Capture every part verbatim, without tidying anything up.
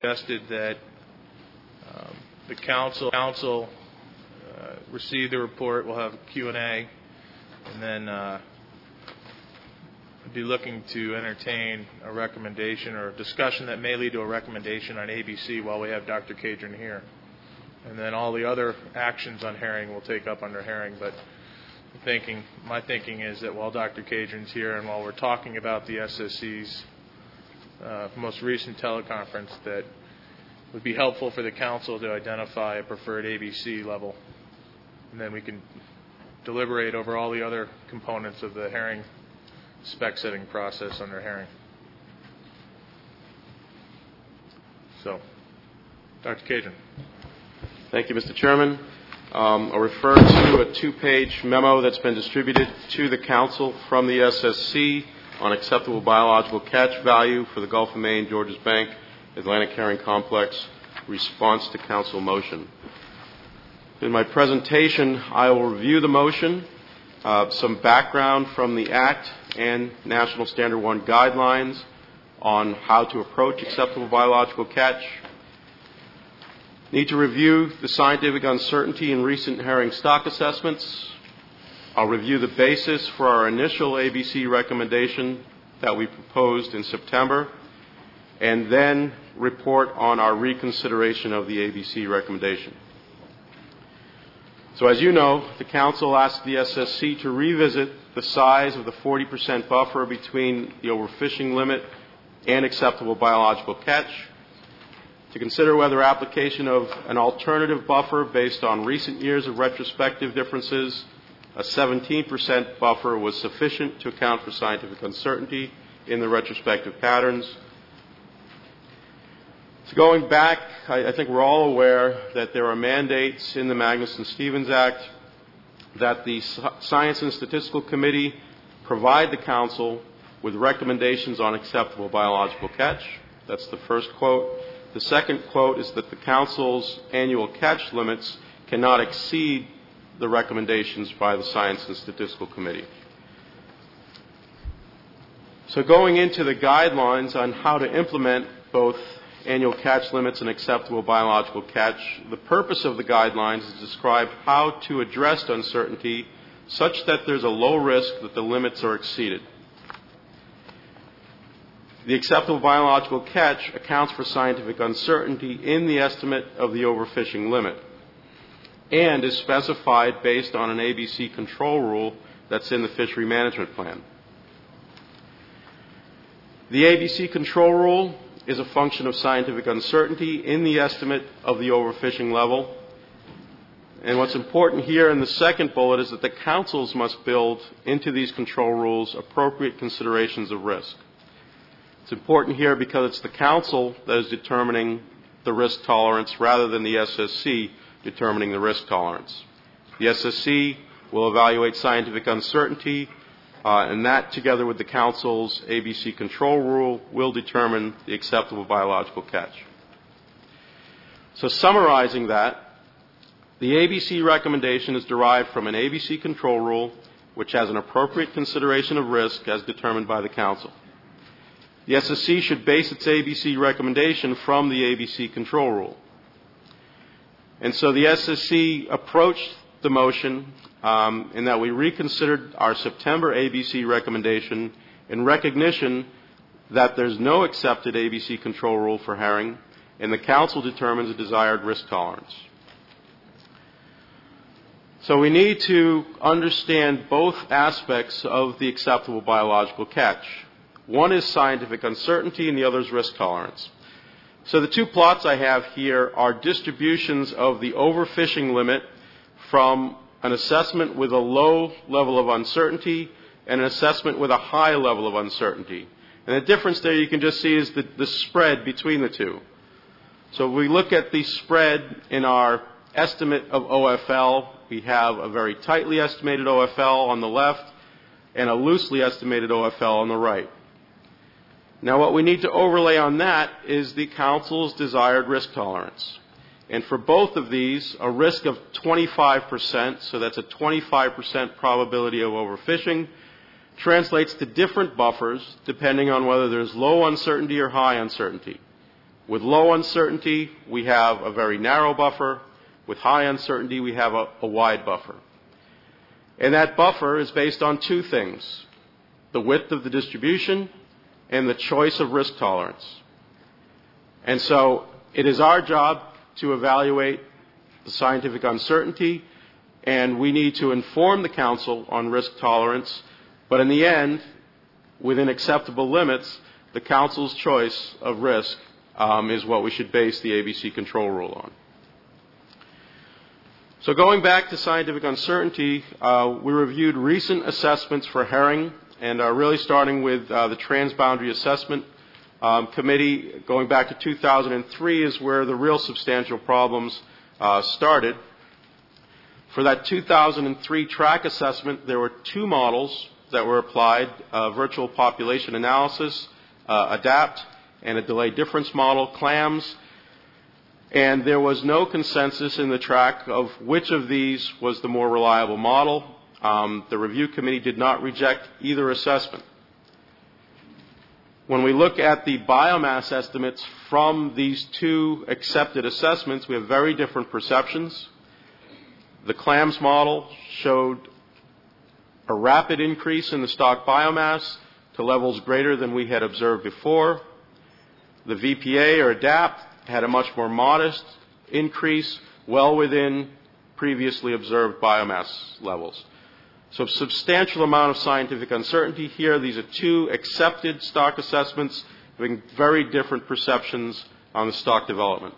suggested that um, the council council uh, receive the report. We'll have a Q and A, and then uh, be looking to entertain a recommendation or a discussion that may lead to a recommendation on A B C while we have Doctor Cadron here. And then all the other actions on Herring we'll take up under Herring. But thinking, my thinking is that while Doctor Cadron's here and while we're talking about the S S C's uh, most recent teleconference, that it would be helpful for the council to identify a preferred A B C level. And then we can deliberate over all the other components of the Herring spec setting process under Herring. So, Doctor Cadron. Thank you, Mister Chairman. Um, I'll refer to a two-page memo that's been distributed to the Council from the S S C on acceptable biological catch value for the Gulf of Maine, Georges Bank, Atlantic Herring Complex, response to Council motion. In my presentation, I will review the motion, uh, some background from the Act and National Standard one guidelines on how to approach acceptable biological catch. Need to review the scientific uncertainty in recent herring stock assessments. I'll review the basis for our initial A B C recommendation that we proposed in September, and then report on our reconsideration of the A B C recommendation. So as you know, the Council asked the S S C to revisit the size of the forty percent buffer between the overfishing limit and acceptable biological catch, to consider whether application of an alternative buffer based on recent years of retrospective differences, a seventeen percent buffer, was sufficient to account for scientific uncertainty in the retrospective patterns. So going back, I, I think we're all aware that there are mandates in the Magnuson-Stevens Act that the Science and Statistical Committee provide the Council with recommendations on acceptable biological catch. That's the first quote. The second quote is that the Council's annual catch limits cannot exceed the recommendations by the Science and Statistical Committee. So going into the guidelines on how to implement both annual catch limits and acceptable biological catch, the purpose of the guidelines is to describe how to address uncertainty such that there's a low risk that the limits are exceeded. The acceptable biological catch accounts for scientific uncertainty in the estimate of the overfishing limit and is specified based on an A B C control rule that's in the Fishery Management Plan. The A B C control rule is a function of scientific uncertainty in the estimate of the overfishing level. And what's important here in the second bullet is that the councils must build into these control rules appropriate considerations of risk. It's important here because it's the council that is determining the risk tolerance rather than the S S C determining the risk tolerance. The S S C will evaluate scientific uncertainty, uh, and that, together with the council's A B C control rule, will determine the acceptable biological catch. So summarizing that, the A B C recommendation is derived from an A B C control rule which has an appropriate consideration of risk as determined by the council. The S S C should base its A B C recommendation from the A B C control rule. And so the S S C approached the motion um, in that we reconsidered our September A B C recommendation in recognition that there's no accepted A B C control rule for herring, and the council determines a desired risk tolerance. So we need to understand both aspects of the acceptable biological catch. One is scientific uncertainty and the other is risk tolerance. So the two plots I have here are distributions of the overfishing limit from an assessment with a low level of uncertainty and an assessment with a high level of uncertainty. And the difference there you can just see is the, the spread between the two. So if we look at the spread in our estimate of O F L, we have a very tightly estimated O F L on the left and a loosely estimated O F L on the right. Now what we need to overlay on that is the council's desired risk tolerance. And for both of these, a risk of twenty-five percent, so that's a twenty-five percent probability of overfishing, translates to different buffers depending on whether there's low uncertainty or high uncertainty. With low uncertainty, we have a very narrow buffer. With high uncertainty, we have a, a wide buffer. And that buffer is based on two things: the width of the distribution and the choice of risk tolerance. And so it is our job to evaluate the scientific uncertainty, and we need to inform the Council on risk tolerance, but in the end, within acceptable limits, the Council's choice of risk um, is what we should base the A B C control rule on. So going back to scientific uncertainty, uh, we reviewed recent assessments for herring, and are really starting with uh, the Transboundary Assessment um, Committee. Going back to two thousand three is where the real substantial problems uh, started. For that two thousand three track assessment, there were two models that were applied: uh, virtual population analysis, uh, ADAPT, and a delay difference model, CLAMS. And there was no consensus in the track of which of these was the more reliable model. Um, the review committee did not reject either assessment. When we look at the biomass estimates from these two accepted assessments, we have very different perceptions. The CLAMS model showed a rapid increase in the stock biomass to levels greater than we had observed before. The V P A, or ADAPT, had a much more modest increase, well within previously observed biomass levels. So a substantial amount of scientific uncertainty here. These are two accepted stock assessments having very different perceptions on the stock development.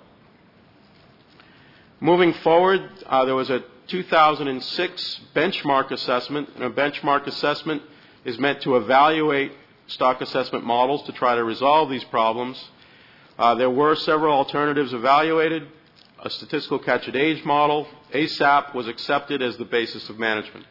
Moving forward, uh, there was a two thousand six benchmark assessment. And a benchmark assessment is meant to evaluate stock assessment models to try to resolve these problems. Uh, there were several alternatives evaluated. A statistical catch-at-age model, ASAP, was accepted as the basis of management.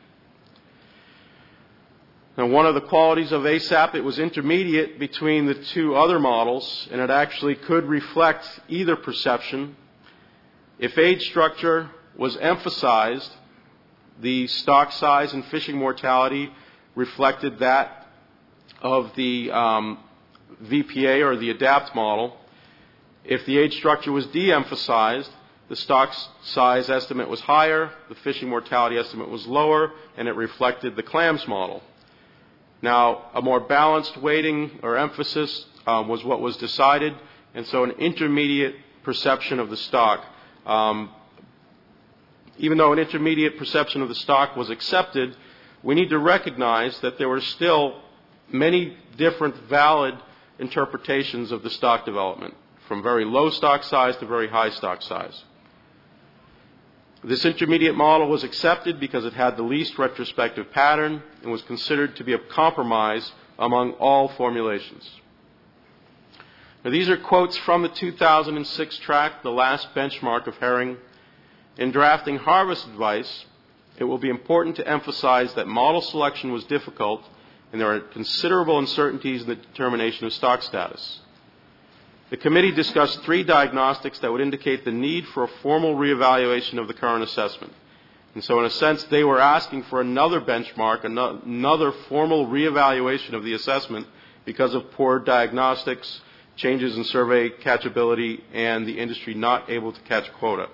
Now, one of the qualities of ASAP, it was intermediate between the two other models, and it actually could reflect either perception. If age structure was emphasized, the stock size and fishing mortality reflected that of the um, V P A, or the ADAPT model. If the age structure was de-emphasized, the stock size estimate was higher, the fishing mortality estimate was lower, and it reflected the CLAMS model. Now, a more balanced weighting or emphasis um, was what was decided, and so an intermediate perception of the stock. Um, even though an intermediate perception of the stock was accepted, we need to recognize that there were still many different valid interpretations of the stock development, from very low stock size to very high stock size. This intermediate model was accepted because it had the least retrospective pattern and was considered to be a compromise among all formulations. Now, these are quotes from the two thousand six track, the last benchmark of herring. In drafting harvest advice, it will be important to emphasize that model selection was difficult and there are considerable uncertainties in the determination of stock status. The committee discussed three diagnostics that would indicate the need for a formal reevaluation of the current assessment. And so in a sense, they were asking for another benchmark, another formal reevaluation of the assessment because of poor diagnostics, changes in survey catchability, and the industry not able to catch quota.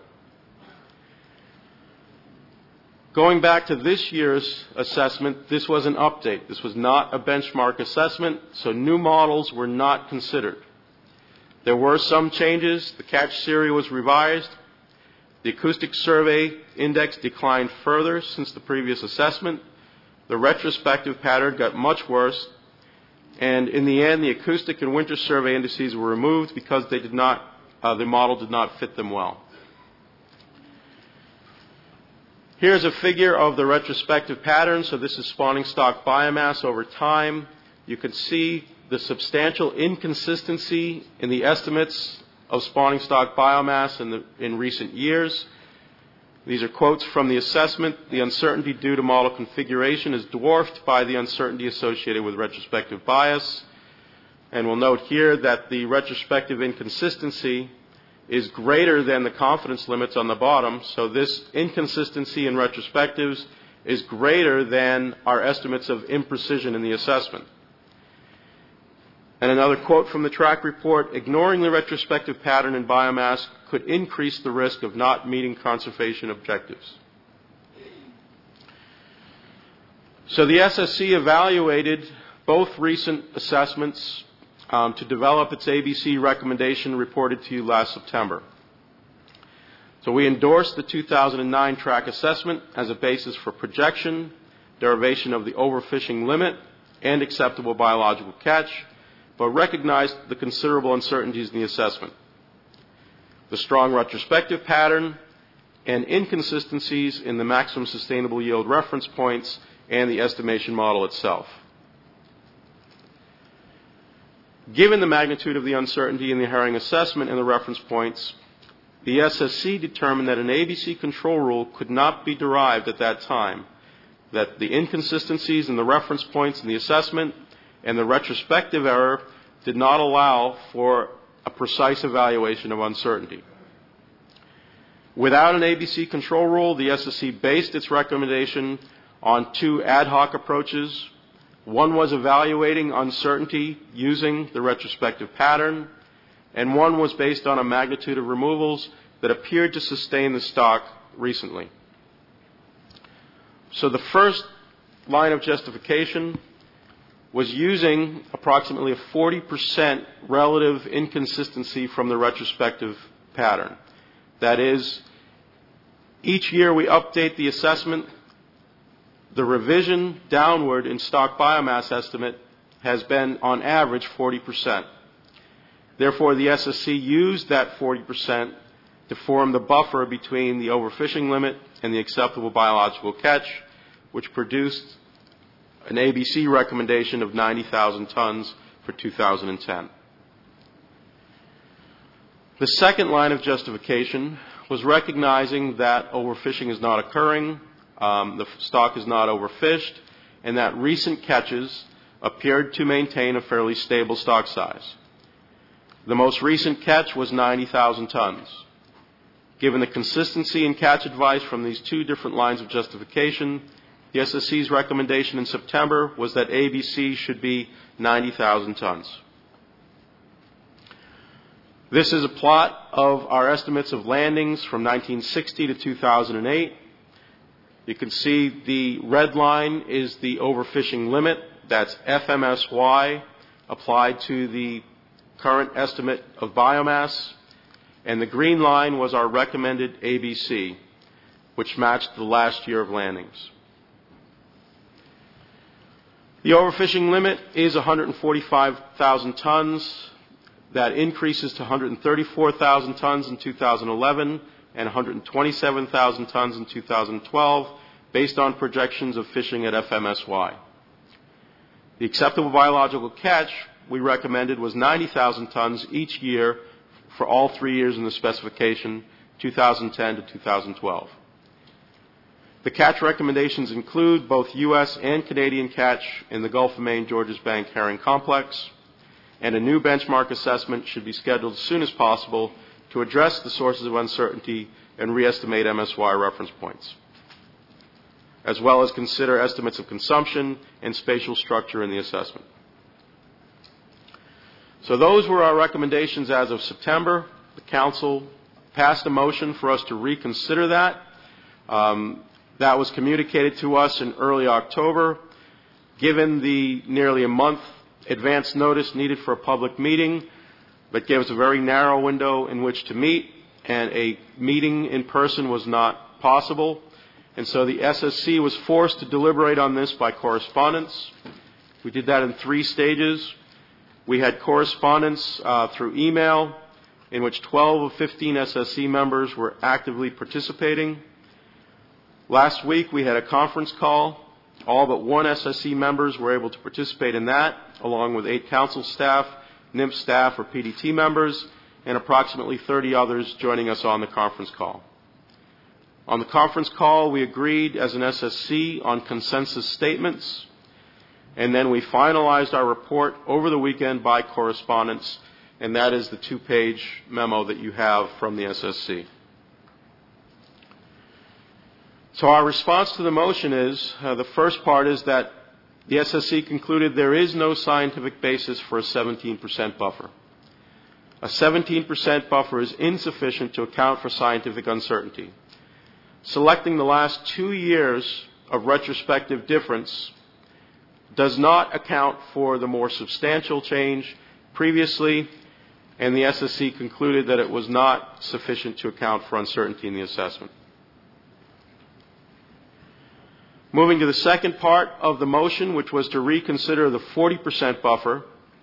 Going back to this year's assessment, this was an update. This was not a benchmark assessment, so new models were not considered. There were some changes. The catch series was revised. The acoustic survey index declined further since the previous assessment. The retrospective pattern got much worse. And in the end, the acoustic and winter survey indices were removed because they did not, uh, the model did not fit them well. Here's a figure of the retrospective pattern. So this is spawning stock biomass over time. You can see the substantial inconsistency in the estimates of spawning stock biomass in, the, in recent years. These are quotes from the assessment. The uncertainty due to model configuration is dwarfed by the uncertainty associated with retrospective bias. And we'll note here that the retrospective inconsistency is greater than the confidence limits on the bottom. So this inconsistency in retrospectives is greater than our estimates of imprecision in the assessment. And another quote from the track report, ignoring the retrospective pattern in biomass could increase the risk of not meeting conservation objectives. So the S S C evaluated both recent assessments um, to develop its A B C recommendation reported to you last September. So we endorsed the two thousand nine track assessment as a basis for projection, derivation of the overfishing limit, and acceptable biological catch, but recognized the considerable uncertainties in the assessment, the strong retrospective pattern, and inconsistencies in the maximum sustainable yield reference points and the estimation model itself. Given the magnitude of the uncertainty in the herring assessment and the reference points, the S S C determined that an A B C control rule could not be derived at that time, that the inconsistencies in the reference points in the assessment and the retrospective error did not allow for a precise evaluation of uncertainty. Without an A B C control rule, the S S C based its recommendation on two ad hoc approaches. One was evaluating uncertainty using the retrospective pattern, and one was based on a magnitude of removals that appeared to sustain the stock recently. So the first line of justification was using approximately a forty percent relative inconsistency from the retrospective pattern. That is, each year we update the assessment. The revision downward in stock biomass estimate has been, on average, forty percent. Therefore, the S S C used that forty percent to form the buffer between the overfishing limit and the acceptable biological catch, which produced an A B C recommendation of ninety thousand tons for two thousand ten. The second line of justification was recognizing that overfishing is not occurring, um, the stock is not overfished, and that recent catches appeared to maintain a fairly stable stock size. The most recent catch was ninety thousand tons. Given the consistency in catch advice from these two different lines of justification, the S S C's recommendation in September was that A B C should be ninety thousand tons. This is a plot of our estimates of landings from nineteen sixty to two thousand eight. You can see the red line is the overfishing limit. That's F M S Y applied to the current estimate of biomass. And the green line was our recommended A B C, which matched the last year of landings. The overfishing limit is one hundred forty-five thousand tons. That increases to one hundred thirty-four thousand tons in two thousand eleven and one hundred twenty-seven thousand tons in two thousand twelve, based on projections of fishing at F M S Y. The acceptable biological catch we recommended was ninety thousand tons each year for all three years in the specification, two thousand ten to two thousand twelve. The catch recommendations include both U S and Canadian catch in the Gulf of Maine Georges Bank herring complex, and a new benchmark assessment should be scheduled as soon as possible to address the sources of uncertainty and re-estimate M S Y reference points, as well as consider estimates of consumption and spatial structure in the assessment. So those were our recommendations as of September. The Council passed a motion for us to reconsider that. Um, that was communicated to us in early October. Given the nearly a month advance notice needed for a public meeting, that gave us a very narrow window in which to meet, and a meeting in person was not possible. And so the S S C was forced to deliberate on this by correspondence. We did that in three stages. We had correspondence uh, through email, in which twelve of fifteen S S C members were actively participating. Last week we had a conference call. All but one S S C members were able to participate in that, along with eight council staff, N I M P staff or P D T members, and approximately thirty others joining us on the conference call. On the conference call, we agreed as an S S C on consensus statements, and then we finalized our report over the weekend by correspondence, and that is the two-page memo that you have from the S S C. So our response to the motion is, uh, the first part is that the S S C concluded there is no scientific basis for a seventeen percent buffer. A seventeen percent buffer is insufficient to account for scientific uncertainty. Selecting the last two years of retrospective difference does not account for the more substantial change previously, and the S S C concluded that it was not sufficient to account for uncertainty in the assessment. Moving to the second part of the motion, which was to reconsider the forty percent buffer,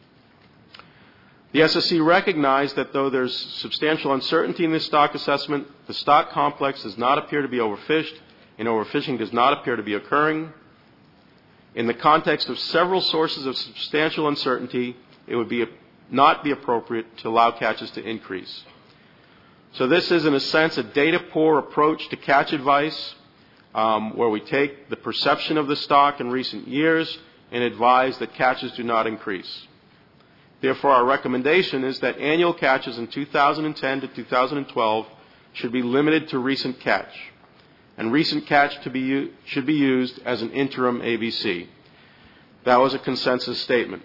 the S S C recognized that though there's substantial uncertainty in this stock assessment, the stock complex does not appear to be overfished, and overfishing does not appear to be occurring. In the context of several sources of substantial uncertainty, it would be a, not be appropriate to allow catches to increase. So this is, in a sense, a data-poor approach to catch advice, um, where we take the perception of the stock in recent years and advise that catches do not increase. Therefore, our recommendation is that annual catches in two thousand ten to two thousand twelve should be limited to recent catch, and recent catch to be, should be used as an interim A B C. That was a consensus statement.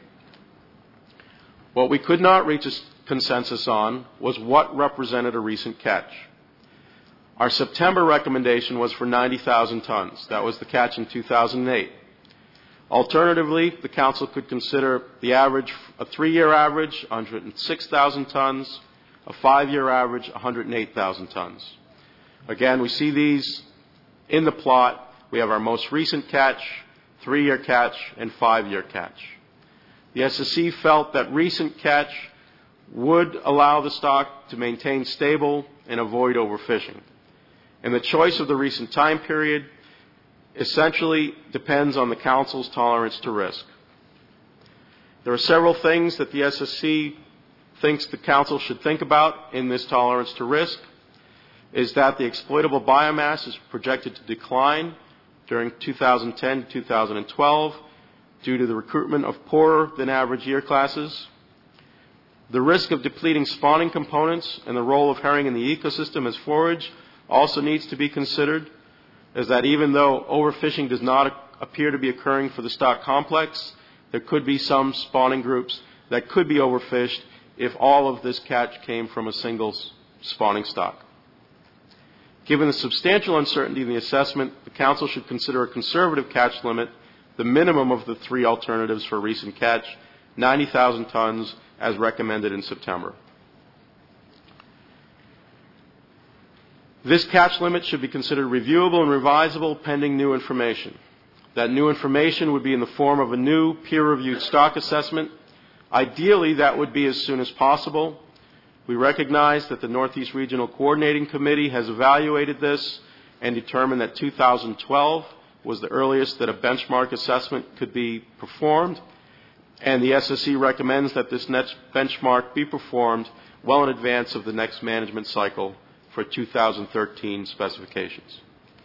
What we could not reach a consensus on was what represented a recent catch. Our September recommendation was for ninety thousand tons. That was the catch in two thousand eight. Alternatively, the Council could consider the average, a three-year average, one hundred six thousand tons, a five-year average, one hundred eight thousand tons. Again, we see these in the plot. We have our most recent catch, three-year catch, and five-year catch. The S S C felt that recent catch would allow the stock to maintain stable and avoid overfishing. And the choice of the recent time period essentially depends on the Council's tolerance to risk. There are several things that the S S C thinks the Council should think about in this tolerance to risk. Is that the exploitable biomass is projected to decline during two thousand ten to two thousand twelve due to the recruitment of poorer than average year classes. The risk of depleting spawning components and the role of herring in the ecosystem as forage also needs to be considered, is that even though overfishing does not appear to be occurring for the stock complex, there could be some spawning groups that could be overfished if all of this catch came from a single spawning stock. Given the substantial uncertainty in the assessment, the Council should consider a conservative catch limit, the minimum of the three alternatives for recent catch, ninety thousand tons, as recommended in September. This catch limit should be considered reviewable and revisable pending new information. That new information would be in the form of a new peer-reviewed stock assessment. Ideally, that would be as soon as possible. We recognize that the Northeast Regional Coordinating Committee has evaluated this and determined that two thousand twelve was the earliest that a benchmark assessment could be performed, and the S S C recommends that this next benchmark be performed well in advance of the next management cycle for two thousand thirteen specifications.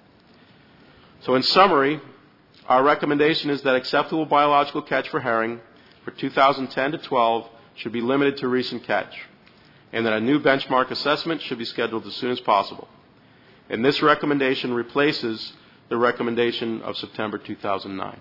So in summary, our recommendation is that acceptable biological catch for herring for two thousand ten to twelve should be limited to recent catch, and that a new benchmark assessment should be scheduled as soon as possible. And this recommendation replaces the recommendation of September two thousand nine.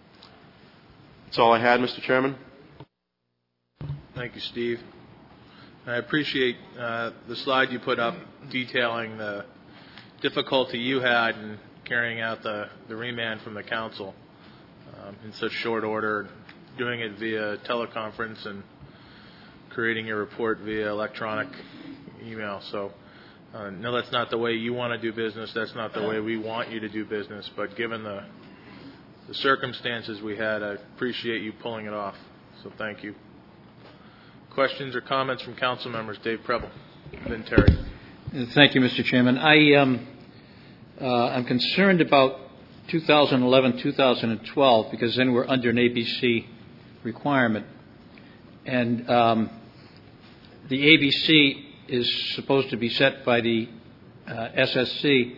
That's all I had, Mister Chairman. Thank you, Steve. I appreciate uh, the slide you put up detailing the difficulty you had in carrying out the, the remand from the Council um, in such short order, doing it via teleconference and creating your report via electronic email. So uh, no, that's not the way you want to do business. That's not the way we want you to do business. But given the, the circumstances we had, I appreciate you pulling it off. So thank you. Questions or comments from council members? Dave Preble, then Terry. Thank you, Mister Chairman. I, um, uh, I'm concerned about two thousand eleven, two thousand twelve because then we're under an A B C requirement. And um, the A B C is supposed to be set by the uh, S S C,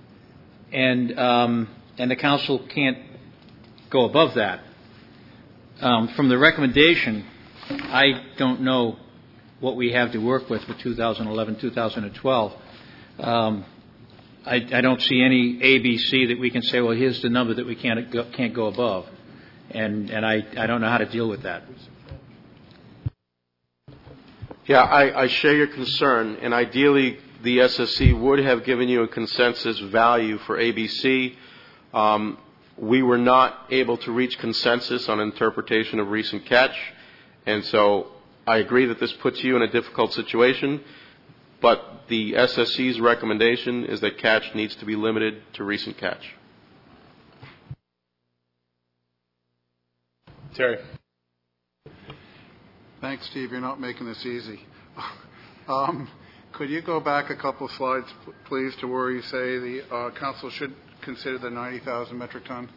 and, um, and the council can't go above that. Um, from the recommendation, I don't know what we have to work with for two thousand eleven, two thousand twelve. Um, I, I don't see any A B C that we can say, well, here's the number that we can't go, can't go above. and, and I, I don't know how to deal with that. Yeah, I, I share your concern, and ideally the S S C would have given you a consensus value for A B C. Um, we were not able to reach consensus on interpretation of recent catch, and so I agree that this puts you in a difficult situation, but the S S C's recommendation is that catch needs to be limited to recent catch. Terry. Thanks, Steve. You're not making this easy. um, could you go back a couple of slides, please, to where you say the uh, council should consider the ninety thousand metric ton?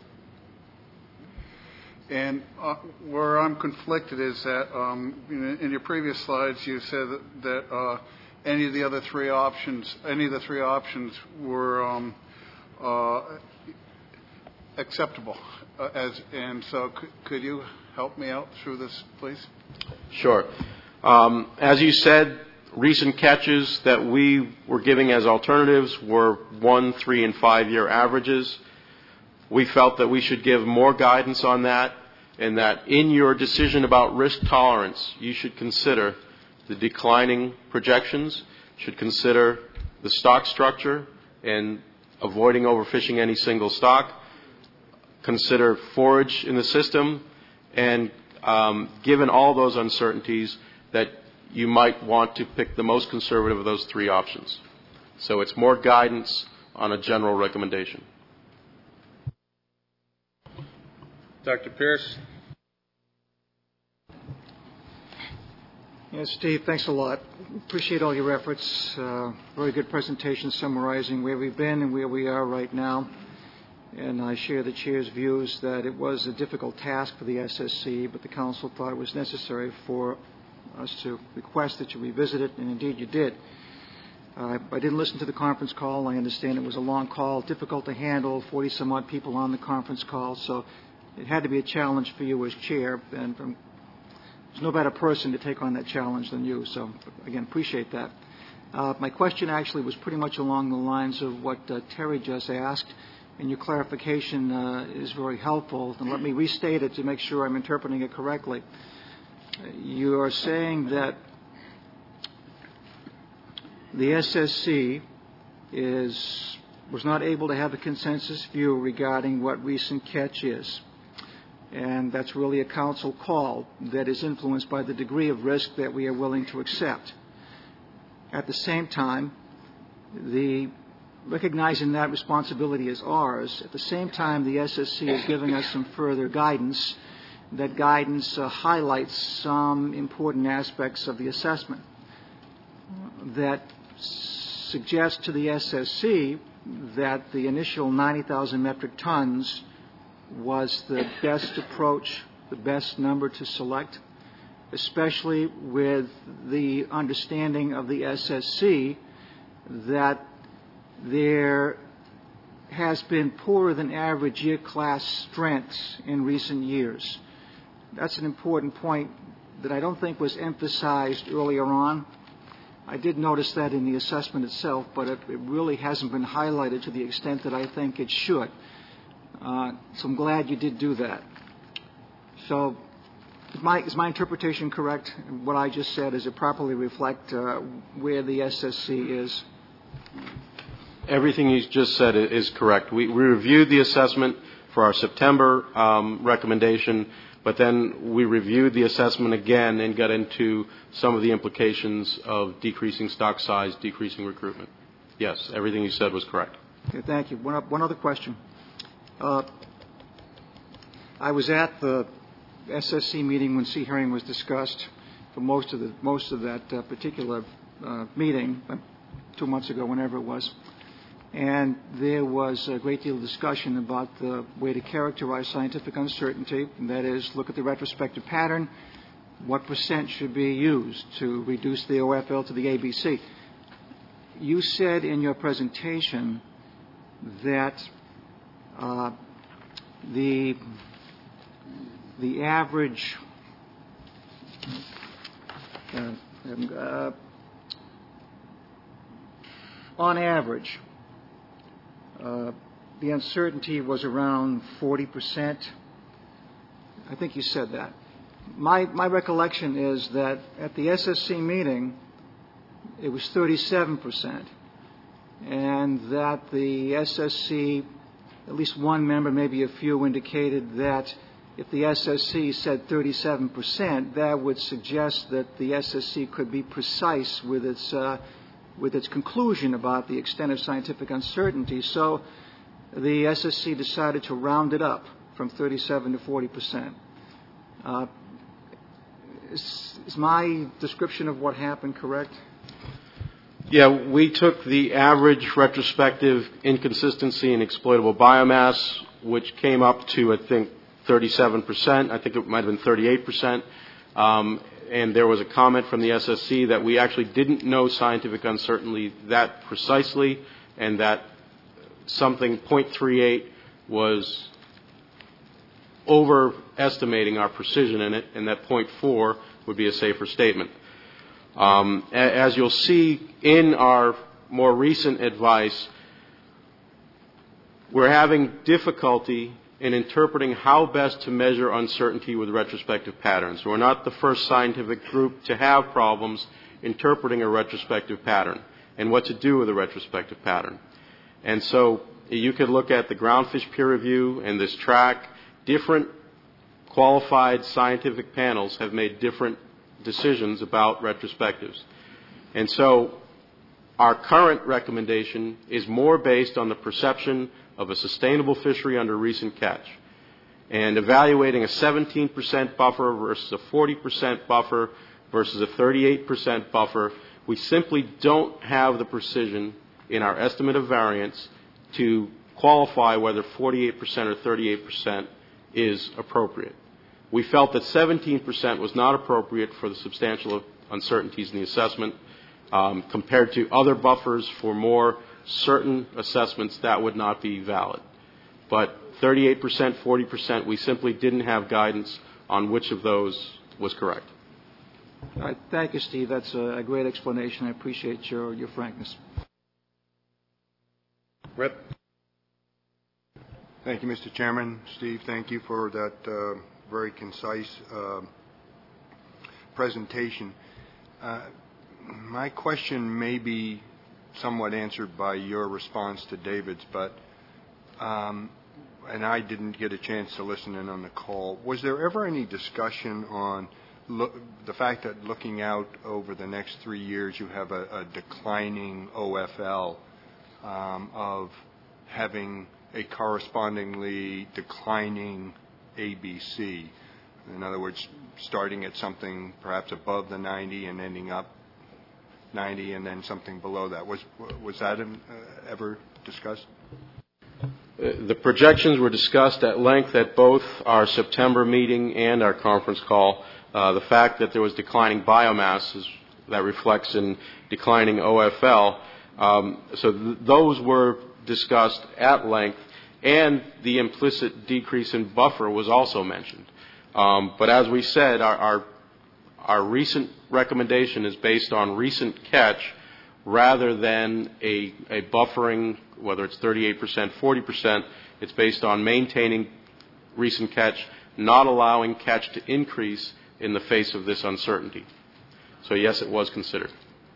And uh, where I'm conflicted is that um, in, in your previous slides you said that, that uh, any of the other three options, any of the three options were um, uh, acceptable. Uh, as and so, could, could you help me out through this, please? Sure. Um, as you said, recent catches that we were giving as alternatives were one, three, and five-year averages. We felt that we should give more guidance on that, and that in your decision about risk tolerance, you should consider the declining projections, should consider the stock structure and avoiding overfishing any single stock, consider forage in the system, and um, given all those uncertainties, that you might want to pick the most conservative of those three options. So it's more guidance on a general recommendation. Doctor Pierce. Yes, Steve, thanks a lot. Appreciate all your efforts. Uh, very good presentation summarizing where we've been and where we are right now. And I share the Chair's views that it was a difficult task for the S S C, but the Council thought it was necessary for us to request that you revisit it, and indeed you did. Uh, I didn't listen to the conference call. I understand it was a long call, difficult to handle, forty-some-odd people on the conference call, so it had to be a challenge for you as Chair, and from, there's no better person to take on that challenge than you, so again, appreciate that. Uh, my question actually was pretty much along the lines of what uh, Terry just asked, and your clarification uh, is very helpful. And let me restate it to make sure I'm interpreting it correctly. You are saying that the S S C is was not able to have a consensus view regarding what recent catch is. And that's really a council call that is influenced by the degree of risk that we are willing to accept. At the same time, the recognizing that responsibility is ours, at the same time the S S C is giving us some further guidance. That guidance uh, highlights some important aspects of the assessment that suggests to the S S C that the initial ninety thousand metric tons was the best approach, the best number to select, especially with the understanding of the S S C that there has been poorer than average year class strengths in recent years. That's an important point that I don't think was emphasized earlier on. I did notice that in the assessment itself, but it, it really hasn't been highlighted to the extent that I think it should. Uh, so I'm glad you did do that. So is my, is my interpretation correct? What I just said, does it properly reflect uh, where the S S C is? Everything you just said is correct. We, we reviewed the assessment for our September um, recommendation, but then we reviewed the assessment again and got into some of the implications of decreasing stock size, decreasing recruitment. Yes, everything you said was correct. Okay, thank you. One, one other question. Uh, I was at the S S C meeting when sea herring was discussed for most of the most of that uh, particular uh, meeting, uh, two months ago, whenever it was. And there was a great deal of discussion about the way to characterize scientific uncertainty, and that is look at the retrospective pattern, what percent should be used to reduce the O F L to the A B C. You said in your presentation that uh, the, the average uh, uh, on average, Uh, the uncertainty was around forty percent. I think you said that. My, my recollection is that at the S S C meeting, it was thirty-seven percent, and that the S S C, at least one member, maybe a few, indicated that if the S S C said thirty-seven percent, that would suggest that the S S C could be precise with its, uh, with its conclusion about the extent of scientific uncertainty. So the S S C decided to round it up from thirty-seven to forty percent. Uh, is, is my description of what happened correct? Yeah, we took the average retrospective inconsistency in exploitable biomass, which came up to, I think, thirty-seven percent. I think it might have been thirty-eight percent. Um, and there was a comment from the S S C that we actually didn't know scientific uncertainty that precisely, and that something zero point three eight was overestimating our precision in it, and that zero point four would be a safer statement. Um, as you'll see in our more recent advice, we're having difficulty in interpreting how best to measure uncertainty with retrospective patterns. We're not the first scientific group to have problems interpreting a retrospective pattern and what to do with a retrospective pattern. And so you could look at the groundfish peer review and this track. Different qualified scientific panels have made different decisions about retrospectives. And so our current recommendation is more based on the perception of a sustainable fishery under recent catch. And evaluating a seventeen percent buffer versus a forty percent buffer versus a thirty-eight percent buffer, we simply don't have the precision in our estimate of variance to qualify whether forty-eight percent or thirty-eight percent is appropriate. We felt that seventeen percent was not appropriate for the substantial uncertainties in the assessment. Um, compared to other buffers for more certain assessments, that would not be valid. But thirty-eight percent, forty percent, we simply didn't have guidance on which of those was correct. All right. Thank you, Steve. That's a great explanation. I appreciate your, your frankness. Rip. Thank you, Mister Chairman. Steve, thank you for that uh, very concise uh, presentation. Uh, my question may be somewhat answered by your response to David's, but um, and I didn't get a chance to listen in on the call. Was there ever any discussion on look, the fact that looking out over the next three years you have a, a declining O F L um, of having a correspondingly declining A B C? In other words, starting at something perhaps above the ninety and ending up ninety and then something below that. Was was that uh, ever discussed? The projections were discussed at length at both our September meeting and our conference call. Uh, the fact that there was declining biomass is, that reflects in declining O F L. Um, so th- those were discussed at length, and the implicit decrease in buffer was also mentioned. Um, but as we said, our, our our recent recommendation is based on recent catch rather than a, a buffering, whether it's thirty-eight percent, forty percent. It's based on maintaining recent catch, not allowing catch to increase in the face of this uncertainty. So yes, it was considered.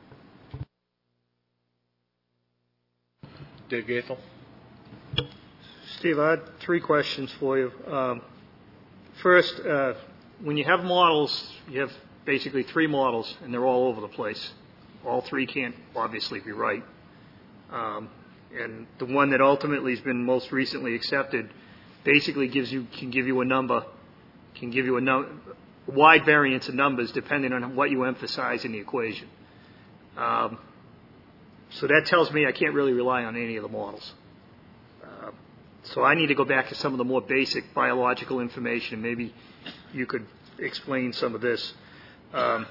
Dave Gaethel. Steve, I had three questions for you. Um, first, uh, when you have models, you have basically three models, and they're all over the place. All three can't obviously be right. Um, and the one that ultimately has been most recently accepted basically gives you can give you a number, can give you a num- wide variance of numbers depending on what you emphasize in the equation. Um, so that tells me I can't really rely on any of the models. Uh, so I need to go back to some of the more basic biological information. Maybe you could explain some of this. Um,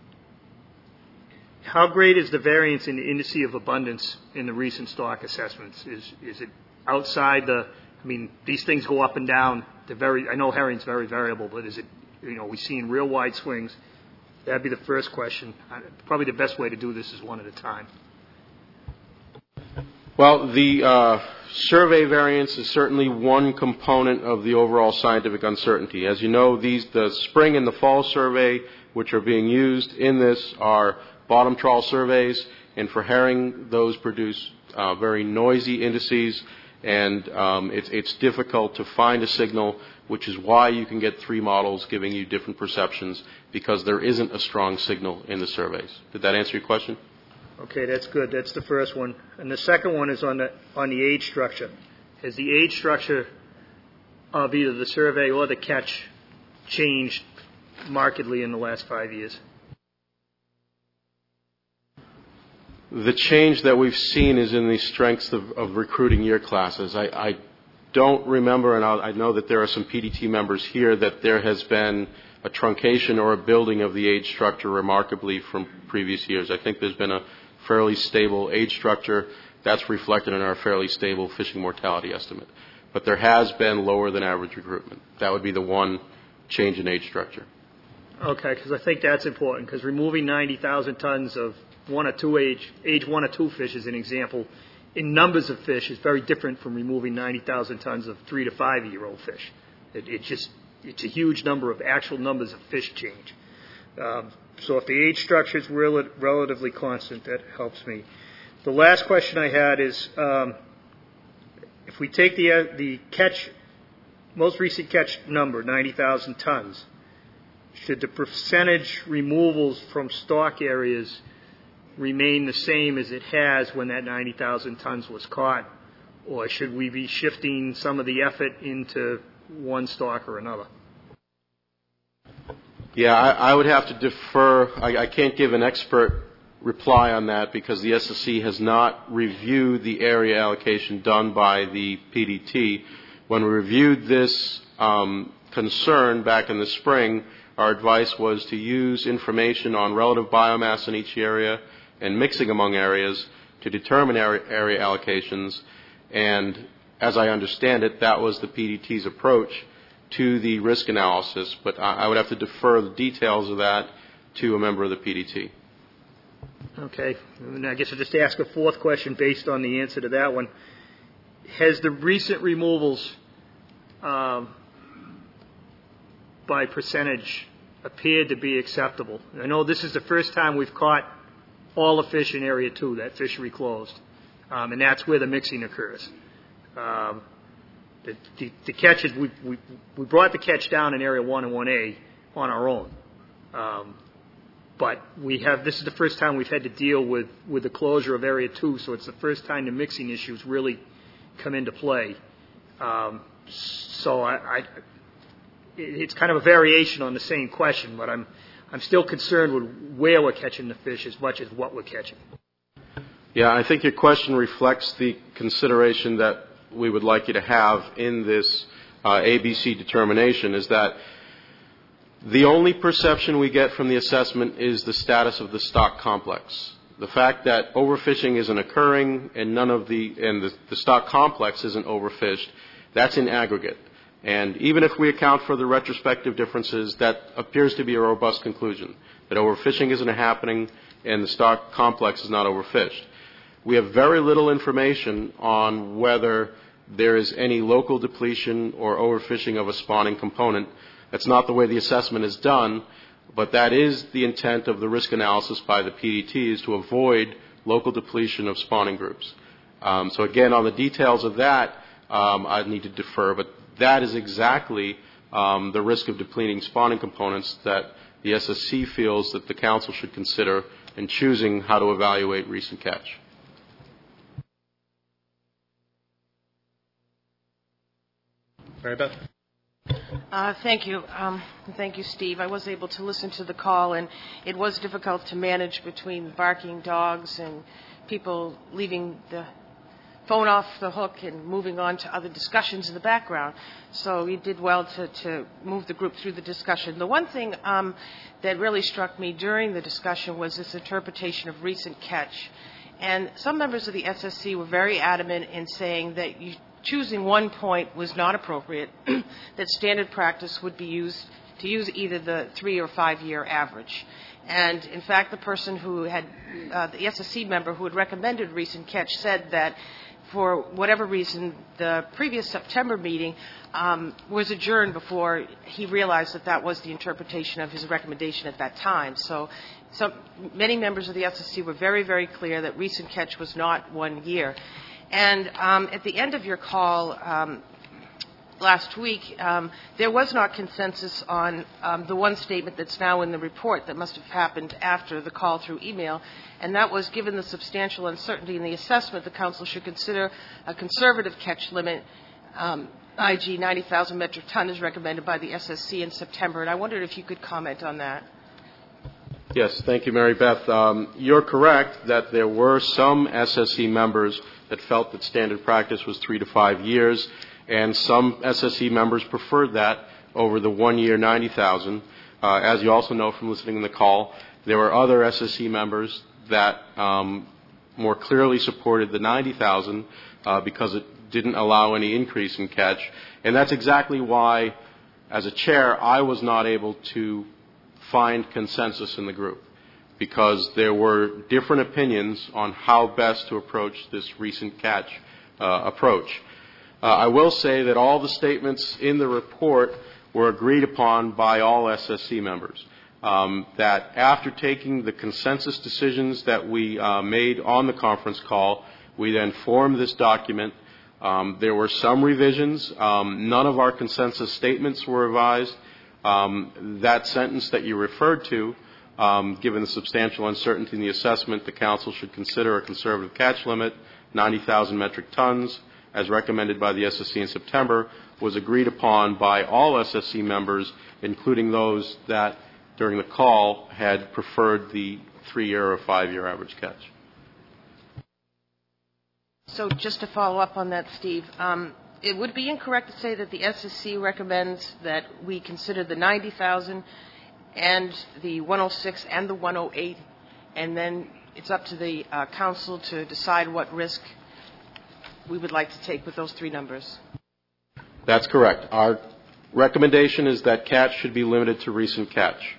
how great is the variance in the indice of abundance in the recent stock assessments? Is is it outside the? I mean, these things go up and down. They're very. I know herring's very variable, but is it? You know, we've seen real wide swings. That'd be the first question. Probably the best way to do this is one at a time. Well, the uh, survey variance is certainly one component of the overall scientific uncertainty. As you know, these the spring and the fall survey, which are being used in this, are bottom trawl surveys, and for herring, those produce uh, very noisy indices, and um, it's, it's difficult to find a signal, which is why you can get three models giving you different perceptions, because there isn't a strong signal in the surveys. Did that answer your question? Okay, that's good. That's the first one. And the second one is on the on the age structure. Has the age structure of either the survey or the catch changed markedly in the last five years? The change that we've seen is in the strengths of, of recruiting year classes. I, I don't remember, and I'll, I know that there are some P D T members here, that there has been a truncation or a building of the age structure remarkably from previous years. I think there's been a fairly stable age structure. That's reflected in our fairly stable fishing mortality estimate. But there has been lower than average recruitment. That would be the one change in age structure. Okay, because I think that's important, because removing ninety thousand tons of one or two age, age one or two fish, as an example, in numbers of fish is very different from removing ninety thousand tons of three to five year old fish. It, it just, it's a huge number of actual numbers of fish change. Um, so if the age structure is rel- relatively constant, that helps me. The last question I had is, um, if we take the, uh, the catch, most recent catch number, ninety thousand tons, should the percentage removals from stock areas remain the same as it has when that ninety thousand tons was caught? Or should we be shifting some of the effort into one stock or another? Yeah, I, I would have to defer. I, I can't give an expert reply on that because the S S C has not reviewed the area allocation done by the P D T. When we reviewed this um, concern back in the spring, our advice was to use information on relative biomass in each area and mixing among areas to determine area, area allocations. And as I understand it, that was the P D T's approach to the risk analysis, but I, I would have to defer the details of that to a member of the P D T. Okay. And I guess I'll just ask a fourth question based on the answer to that one. Has the recent removals um, by percentage appeared to be acceptable? I know this is the first time we've caught all the fish in Area two, that fishery closed, um, and that's where the mixing occurs. Um, the, the, the catches, we, we, we brought the catch down in Area one and one A on our own. Um, but we have, this is the first time we've had to deal with, with the closure of Area two, so it's the first time the mixing issues really come into play. Um, so I, I, it's kind of a variation on the same question, but I'm, I'm still concerned with where we're catching the fish as much as what we're catching. Yeah, I think your question reflects the consideration that we would like you to have in this uh, A B C determination, is that the only perception we get from the assessment is the status of the stock complex. The fact that overfishing isn't occurring and none of the and the, the stock complex isn't overfished, that's in aggregate. And even if we account for the retrospective differences, that appears to be a robust conclusion, that overfishing isn't happening and the stock complex is not overfished. We have very little information on whether there is any local depletion or overfishing of a spawning component. That's not the way the assessment is done, but that is the intent of the risk analysis by the P D T, is to avoid local depletion of spawning groups. Um, so again, on the details of that, um, I'd need to defer, but that is exactly um, the risk of depleting spawning components that the S S C feels that the council should consider in choosing how to evaluate recent catch. Mary Beth? Uh, thank you. Um, thank you, Steve. I was able to listen to the call, and it was difficult to manage between barking dogs and people leaving the phone off the hook and moving on to other discussions in the background. So you did well to, to move the group through the discussion. The one thing um, that really struck me during the discussion was this interpretation of recent catch. And some members of the S S C were very adamant in saying that you choosing one point was not appropriate, that standard practice would be used to use either the three or five year average. And in fact, the person who had, uh, the S S C member who had recommended recent catch said that for whatever reason, the previous September meeting um, was adjourned before he realized that that was the interpretation of his recommendation at that time. So, so many members of the S S C were very, very clear that recent catch was not one year. And um, at the end of your call um, last week, um, there was not consensus on um, the one statement that's now in the report that must have happened after the call through email, and that was, given the substantial uncertainty in the assessment, the Council should consider a conservative catch limit, um, that is ninety thousand metric ton, as recommended by the S S C in September. And I wondered if you could comment on that. Yes, thank you, Mary Beth. Um, you're correct that there were some S S C members that felt that standard practice was three to five years, and some S S C members preferred that over the one-year ninety thousand. Uh, as you also know from listening to the call, there were other S S C members that um, more clearly supported the ninety thousand uh, because it didn't allow any increase in catch. And that's exactly why, as a chair, I was not able to find consensus in the group, because there were different opinions on how best to approach this recent catch uh, approach. Uh, I will say that all the statements in the report were agreed upon by all S S C members. Um, that after taking the consensus decisions that we uh, made on the conference call, we then formed this document. Um, there were some revisions. Um, none of our consensus statements were revised. Um, that sentence that you referred to, um, given the substantial uncertainty in the assessment, the Council should consider a conservative catch limit, ninety thousand metric tons, as recommended by the S S C in September, was agreed upon by all S S C members, including those that, during the call, had preferred the three-year or five-year average catch. So just to follow up on that, Steve, um, it would be incorrect to say that the S S C recommends that we consider the ninety thousand and the one oh six and the one oh eight, and then it's up to the uh, Council to decide what risk we would like to take with those three numbers. That's correct. Our recommendation is that catch should be limited to recent catch.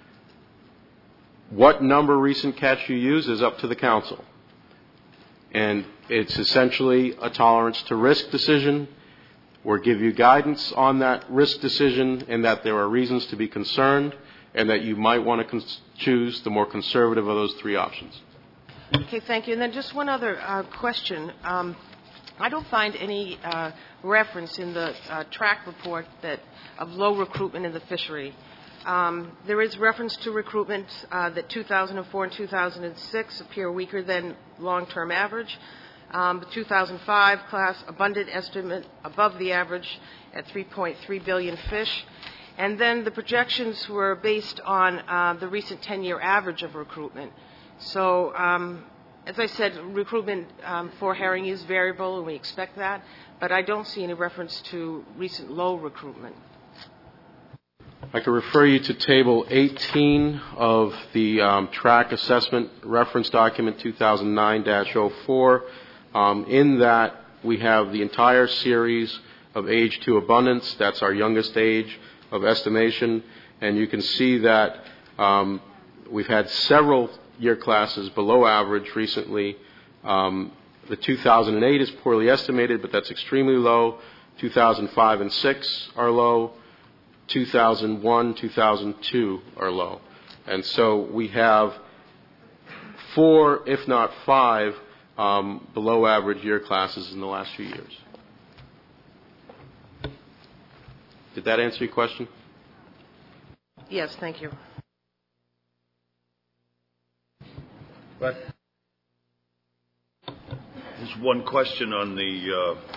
What number recent catch you use is up to the Council. And it's essentially a tolerance to risk decision. We'll give you guidance on that risk decision, and that there are reasons to be concerned, and that you might want to cons- choose the more conservative of those three options. Okay, thank you. And then just one other uh, question. Um, I don't find any uh, reference in the uh, track report that of low recruitment in the fishery. Um, there is reference to recruitment uh, that two thousand four and two thousand six appear weaker than long-term average. Um, the two thousand five class abundant estimate above the average at three point three billion fish. And then the projections were based on uh, the recent ten-year average of recruitment. So, um, as I said, recruitment um, for herring is variable, and we expect that, but I don't see any reference to recent low recruitment. I can refer you to Table eighteen of the um, Track Assessment Reference Document two thousand nine dash oh four. Um, in that, we have the entire series of age to abundance. That's our youngest age of estimation. And you can see that um, we've had several year classes below average recently. Um, the two thousand eight is poorly estimated, but that's extremely low. two thousand five and six are low. two thousand one, two thousand two are low. And so we have four, if not five, um, below average year classes in the last few years. Did that answer your question? Yes, thank you. But There's one question on the uh,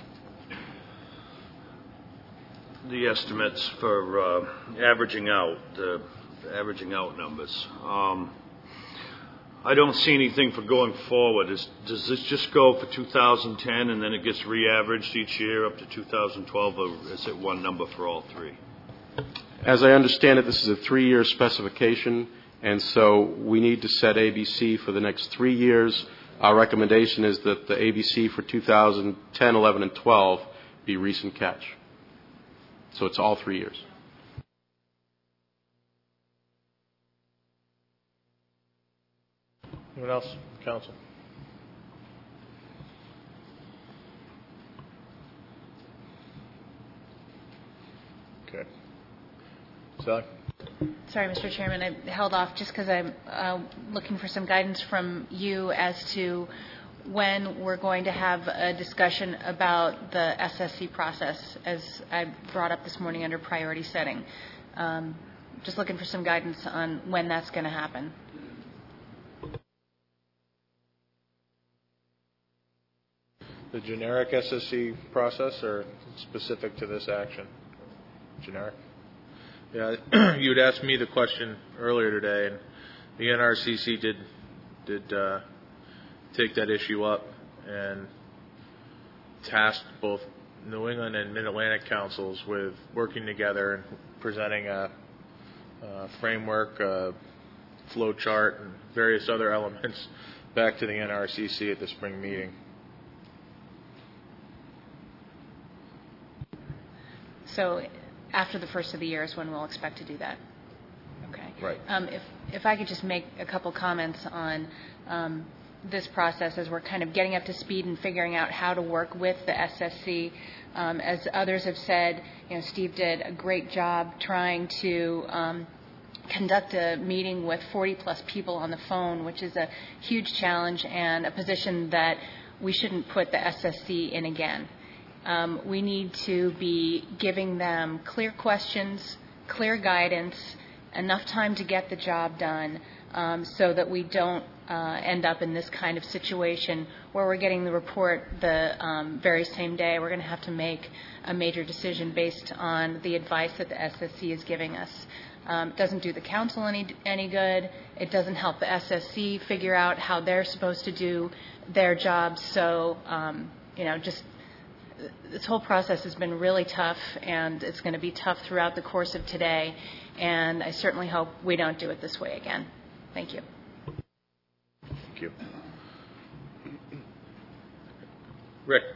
the estimates for uh, averaging out, the uh, averaging out numbers. Um, I don't see anything for going forward. Is, does this just go for two thousand ten and then it gets re-averaged each year up to two thousand twelve, or is it one number for all three? As I understand it, this is a three-year specification, and so we need to set A B C for the next three years. Our recommendation is that the A B C for two thousand ten, eleven, and twelve be recent catch. So it's all three years. anyone else, Council? Okay. Sally? Sorry, Mister Chairman, I held off just because I'm uh, looking for some guidance from you as to when we're going to have a discussion about the S S C process, as I brought up this morning under priority setting. Um, just looking for some guidance on when that's going to happen. The generic S S C process or specific to this action? Generic? Yeah, you had asked me the question earlier today, and the N R C C did did uh, take that issue up and tasked both New England and Mid-Atlantic councils with working together and presenting a, a framework, a flow chart, and various other elements back to the N R C C at the spring meeting. So after the first of the year is when we'll expect to do that. Okay. Right. Um, if if I could just make a couple comments on um, this process as we're kind of getting up to speed and figuring out how to work with the S S C. Um, as others have said, you know, Steve did a great job trying to um, conduct a meeting with forty plus people on the phone, which is a huge challenge and a position that we shouldn't put the S S C in again. Um, we need to be giving them clear questions, clear guidance, enough time to get the job done um, so that we don't uh, end up in this kind of situation where we're getting the report the um, very same day. We're going to have to make a major decision based on the advice that the S S C is giving us. Um, it doesn't do the council any, any good. It doesn't help the S S C figure out how they're supposed to do their jobs. So, um, you know, just this whole process has been really tough, and it's going to be tough throughout the course of today, and I certainly hope we don't do it this way again. Thank you. Thank you. Rick.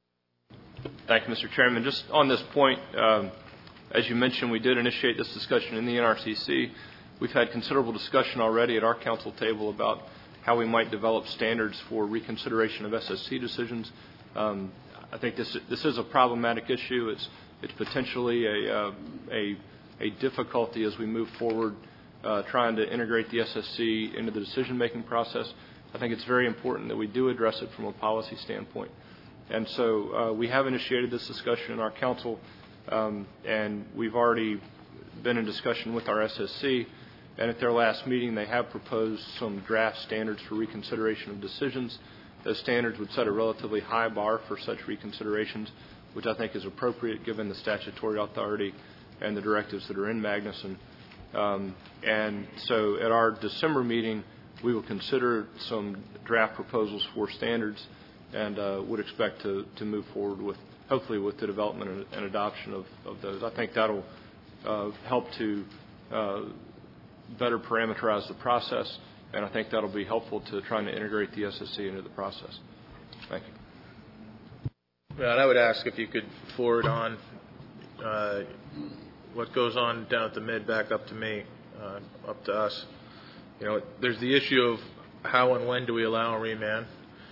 Thank you, Mister Chairman. Just on this point, um, as you mentioned, we did initiate this discussion in the N R C C. We've had considerable discussion already at our council table about how we might develop standards for reconsideration of S S C decisions. Um, I think this this is a problematic issue. It's it's potentially a uh, a a difficulty as we move forward, uh, trying to integrate the S S C into the decision-making process. I think it's very important that we do address it from a policy standpoint. And so uh, we have initiated this discussion in our council, um, and we've already been in discussion with our S S C. And at their last meeting, they have proposed some draft standards for reconsideration of decisions. Those standards would set a relatively high bar for such reconsiderations, which I think is appropriate given the statutory authority and the directives that are in Magnuson. Um, and so at our December meeting, we will consider some draft proposals for standards and uh, would expect to, to move forward with, hopefully, with the development and, and adoption of, of those. I think that'll uh, help to uh, better parameterize the process, and I think that'll be helpful to trying to integrate the S S C into the process. Thank you. Yeah, and I would ask if you could forward on uh, what goes on down at the mid back up to me, uh, up to us. You know, there's the issue of how and when do we allow a remand,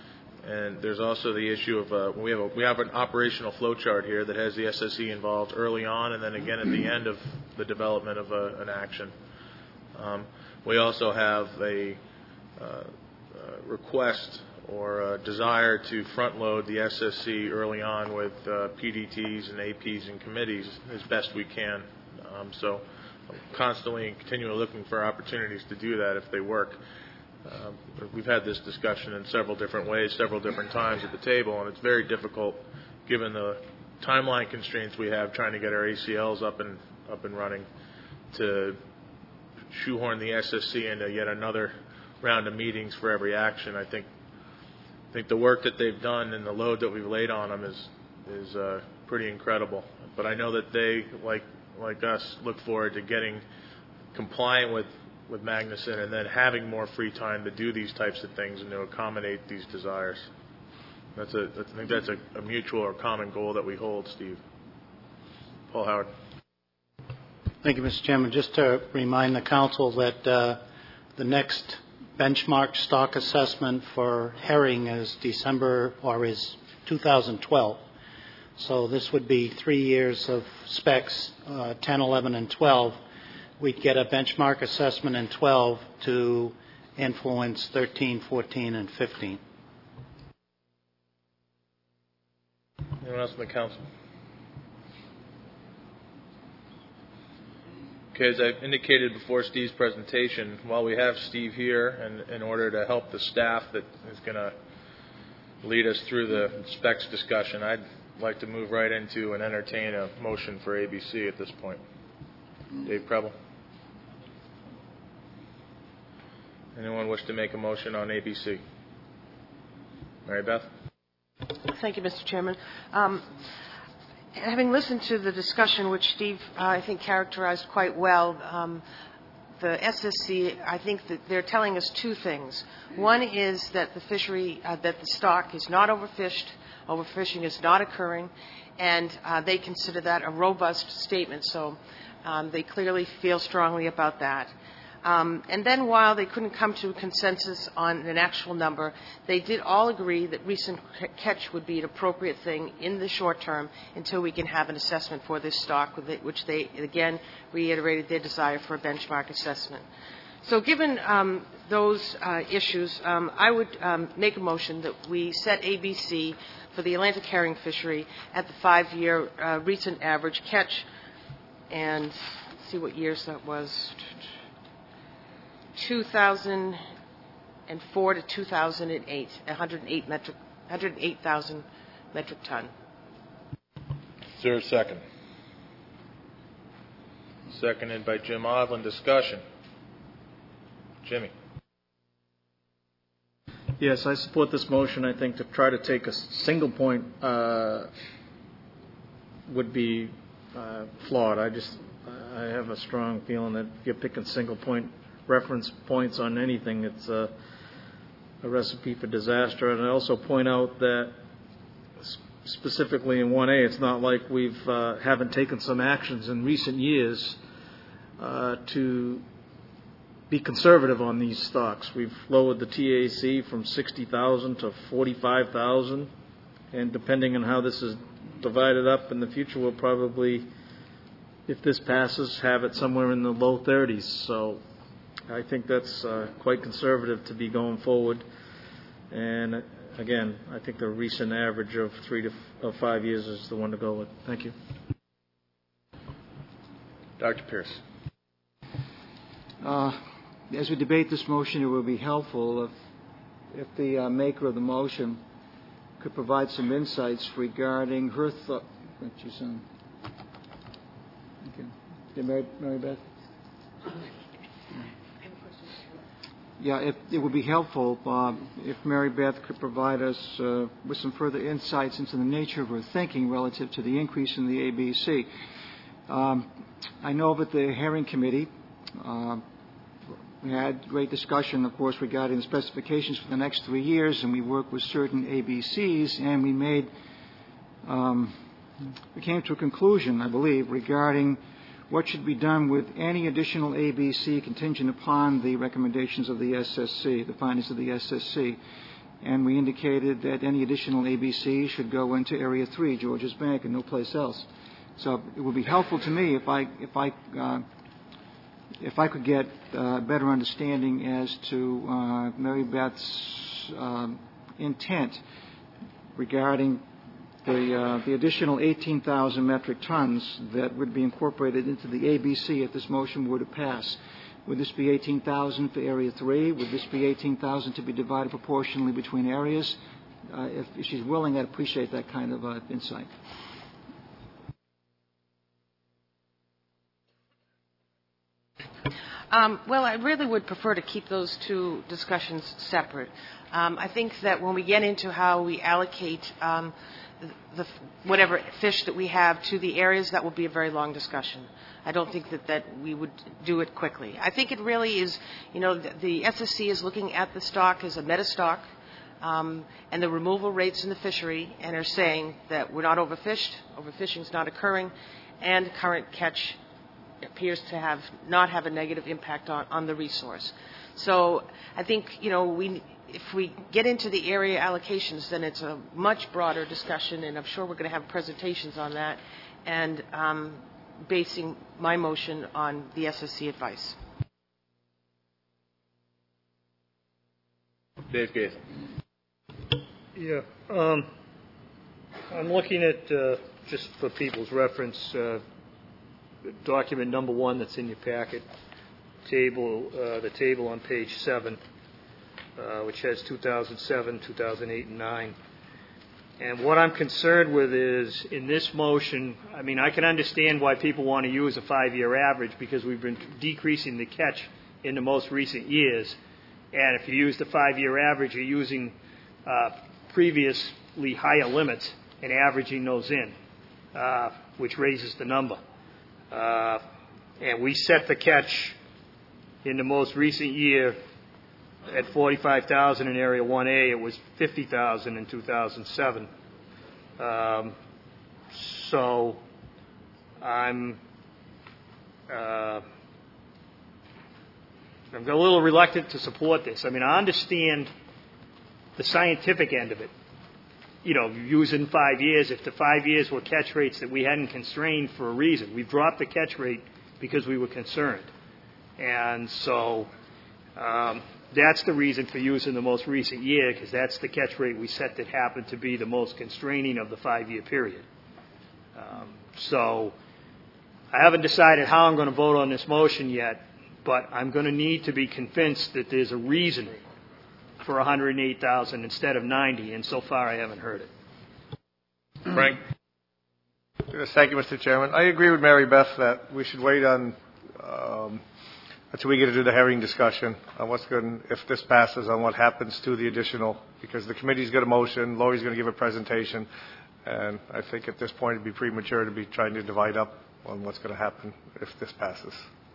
and there's also the issue of uh, we have a, we have an operational flow chart here that has the S S C involved early on and then again at the end of the development of a, an action. Um, we also have a uh, uh, request or a desire to front load the S S C early on with uh, P D Ts and A Ps and committees as best we can. Um, so I'm constantly and continually looking for opportunities to do that if they work. Um, we've had this discussion in several different ways, several different times at the table, and it's very difficult given the timeline constraints we have trying to get our A C Ls up and up and running to shoehorn the S S C into yet another round of meetings for every action. I think I think the work that they've done and the load that we've laid on them is is uh, pretty incredible. But I know that they, like like us, look forward to getting compliant with, with Magnuson and then having more free time to do these types of things and to accommodate these desires. That's a I think that's a, a mutual or common goal that we hold, Steve. Paul Howard. Thank you, Mister Chairman. Just to remind the Council that uh, the next benchmark stock assessment for herring is December or is two thousand twelve. So this would be three years of specs, uh, ten, eleven, and twelve. We'd get a benchmark assessment in twelve to influence thirteen, fourteen, and fifteen. Anyone else in the council? Okay, as I indicated before Steve's presentation, while we have Steve here, and in order to help the staff that is going to lead us through the specs discussion, I'd like to move right into and entertain a motion for A B C at this point. Dave Preble. Anyone wish to make a motion on A B C? Mary Beth? Thank you, Mister Chairman. Um, having listened to the discussion, which Steve, uh, I think, characterized quite well, um, the S S C, I think that they're telling us two things. One is that the fishery, uh, that the stock is not overfished, overfishing is not occurring, and uh, they consider that a robust statement, so um, they clearly feel strongly about that. Um, and then while they couldn't come to a consensus on an actual number, they did all agree that recent catch would be an appropriate thing in the short term until we can have an assessment for this stock, which they, again, reiterated their desire for a benchmark assessment. So given um, those uh, issues, um, I would um, make a motion that we set A B C for the Atlantic herring fishery at the five-year uh, recent average catch, and let's see what years that was. two thousand four to two thousand eight, one hundred eight metric, one hundred eight thousand metric ton. Is there a second? Seconded by Jim Odland. Discussion. Jimmy. Yes, I support this motion. I think to try to take a single point uh, would be uh, flawed. I just I have a strong feeling that if you're picking single point reference points on anything, it's a, a recipe for disaster. And I also point out that specifically in one A, it's not like we've uh, haven't taken some actions in recent years uh, to be conservative on these stocks. We've lowered the T A C from sixty thousand to forty-five thousand, and depending on how this is divided up in the future, we'll probably, if this passes, have it somewhere in the low thirties. So I think that's uh, quite conservative to be going forward. And again, I think the recent average of three to f- of five years is the one to go with. Thank you. Doctor Pierce. Uh, as we debate this motion, it would be helpful if, if the uh, maker of the motion could provide some insights regarding her thought. Um, okay. Yeah, Mary, Mary Beth? Yeah, if, it would be helpful uh, if Mary Beth could provide us uh, with some further insights into the nature of her thinking relative to the increase in the A B C. Um, I know that the Herring Committee uh, we had great discussion, of course, regarding the specifications for the next three years, and we worked with certain A B Cs, and we made um, we came to a conclusion, I believe, regarding what should be done with any additional A B C contingent upon the recommendations of the S S C, the findings of the S S C. And we indicated that any additional A B C should go into Area three, Georges Bank, and no place else. So it would be helpful to me if I if I uh, if I could get a better understanding as to uh, Mary Beth's uh, intent regarding The, uh, the additional eighteen thousand metric tons that would be incorporated into the A B C if this motion were to pass. Would this be eighteen thousand for Area three? Would this be eighteen thousand to be divided proportionally between areas? Uh, if, if she's willing, I'd appreciate that kind of uh, insight. Um, well, I really would prefer to keep those two discussions separate. Um, I think that when we get into how we allocate um, the, whatever fish that we have to the areas, that will be a very long discussion. I don't think that, that we would do it quickly. I think it really is, you know, the, the S S C is looking at the stock as a meta stock um, and the removal rates in the fishery, and are saying that we're not overfished, overfishing is not occurring, and current catch appears to have not have a negative impact on, on the resource. So I think, you know, we, if we get into the area allocations, then it's a much broader discussion, and I'm sure we're going to have presentations on that, and um, basing my motion on the S S C advice. Dave Gaith. Yeah. Um, I'm looking at, uh, just for people's reference, uh, document number one that's in your packet, table, uh, the table on page seven, uh, which has two thousand seven, two thousand eight, and nine. And what I'm concerned with is, in this motion, I mean, I can understand why people want to use a five-year average because we've been decreasing the catch in the most recent years. And if you use the five-year average, you're using uh, previously higher limits and averaging those in, uh, which raises the number. Uh, and we set the catch in the most recent year at forty-five thousand in Area one A. It was fifty thousand in two thousand seven. Um, so I'm uh, I'm a little reluctant to support this. I mean, I understand the scientific end of it. You know, using five years, if the five years were catch rates that we hadn't constrained for a reason. We've dropped the catch rate because we were concerned. And so um, that's the reason for using the most recent year, because that's the catch rate we set that happened to be the most constraining of the five-year period. Um, so I haven't decided how I'm going to vote on this motion yet, but I'm going to need to be convinced that there's a reason for one hundred eight thousand instead of ninety, and so far I haven't heard it. Frank? Yes, thank you, Mister Chairman. I agree with Mary Beth that we should wait on um, until we get into the hearing discussion on what's going, if this passes, on what happens to the additional, because the committee's got a motion, Lori's going to give a presentation, and I think at this point it'd be premature to be trying to divide up on what's going to happen if this passes.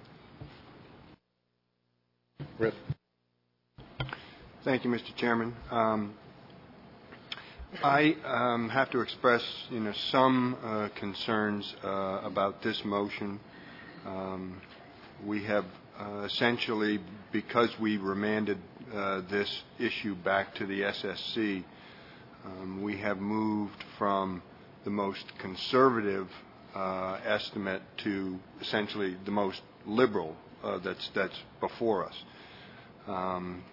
Rip. Thank you, Mister Chairman. Um, I um, have to express, you know, some uh, concerns uh, about this motion. Um, we have uh, essentially, because we remanded uh, this issue back to the S S C, um, we have moved from the most conservative uh, estimate to essentially the most liberal uh, that's that's before us. Um,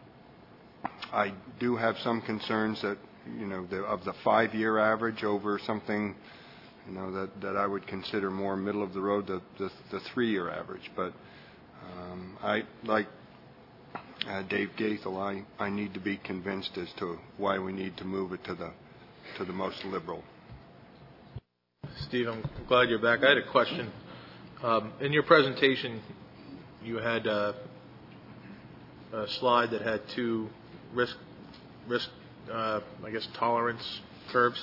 I do have some concerns that, you know, the, of the five-year average over something, you know, that, that I would consider more middle of the road, the, the, the three-year average. But um, I, like uh, Dave Gaithel, I, I need to be convinced as to why we need to move it to the to the most liberal. Steve, I'm glad you're back. I had a question. Um, in your presentation, you had uh, a slide that had two risk, risk, uh, I guess, tolerance curves.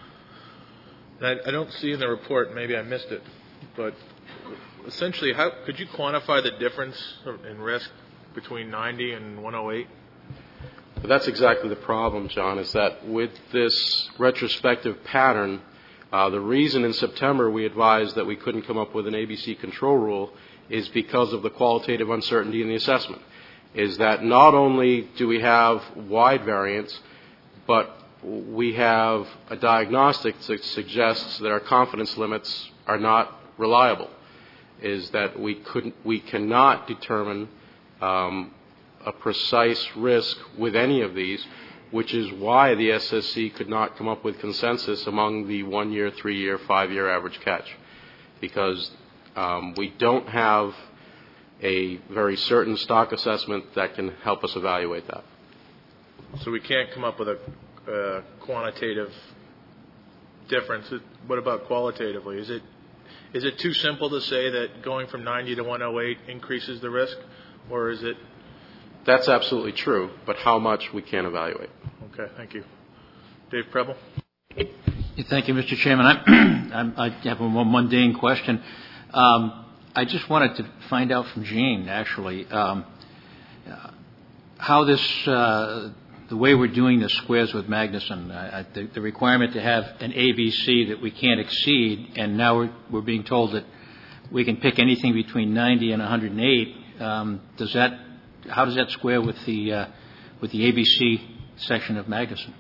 I, I don't see in the report, maybe I missed it, but essentially, how could you quantify the difference in risk between ninety and one oh eight? But that's exactly the problem, John, is that with this retrospective pattern, uh, the reason in September we advised that we couldn't come up with an A B C control rule is because of the qualitative uncertainty in the assessment. Is that not only do we have wide variance, but we have a diagnostic that suggests that our confidence limits are not reliable. Is that we couldn't, we cannot determine um, a precise risk with any of these, which is why the S S C could not come up with consensus among the one-year, three-year, five-year average catch, because um, we don't have a very certain stock assessment that can help us evaluate that. So we can't come up with a uh, quantitative difference. What about qualitatively? Is it is it too simple to say that going from ninety to one oh eight increases the risk, or is it? That's absolutely true, but how much we can't evaluate. Okay, thank you. Dave Preble. Thank you, Mister Chairman. I'm, I have a more mundane question. Um, I just wanted to find out from Jean, actually, um, uh, how this, uh, the way we're doing this squares with Magnuson. Uh, the, the requirement to have an A B C that we can't exceed, and now we're, we're being told that we can pick anything between ninety and one hundred eight. Um, does that how does that square with the uh, with the A B C section of Magnuson?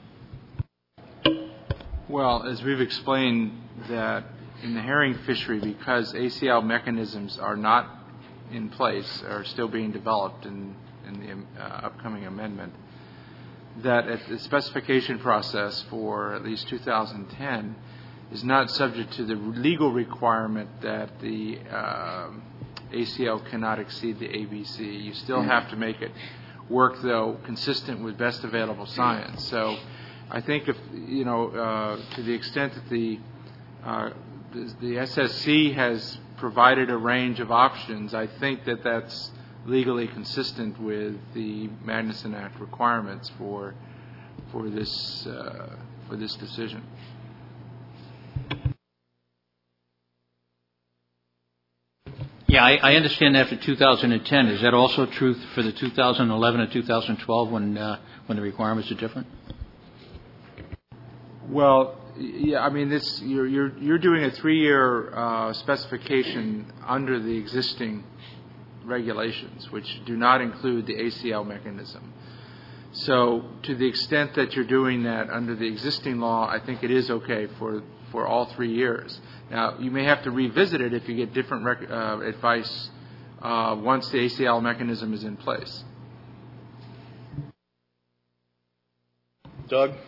Well, as we've explained, that in the herring fishery, because A C L mechanisms are not in place, are still being developed in, in the uh, upcoming amendment, that at the specification process for at least two thousand ten is not subject to the legal requirement that the uh, A C L cannot exceed the A B C. You still have to make it work, though, consistent with best available science. So I think if, you know, uh, to the extent that the, uh, the the S S C has provided a range of options, I think that that's legally consistent with the Magnuson Act requirements for for this uh, for this decision. Yeah, I, I understand after two thousand ten. Is that also true for the two thousand eleven and two thousand twelve when uh, when the requirements are different? Well, yeah, I mean, this you're you're, you're doing a three-year uh, specification under the existing regulations, which do not include the A C L mechanism. So, to the extent that you're doing that under the existing law, I think it is okay for for all three years. Now, you may have to revisit it if you get different rec- uh, advice uh, once the A C L mechanism is in place. Doug?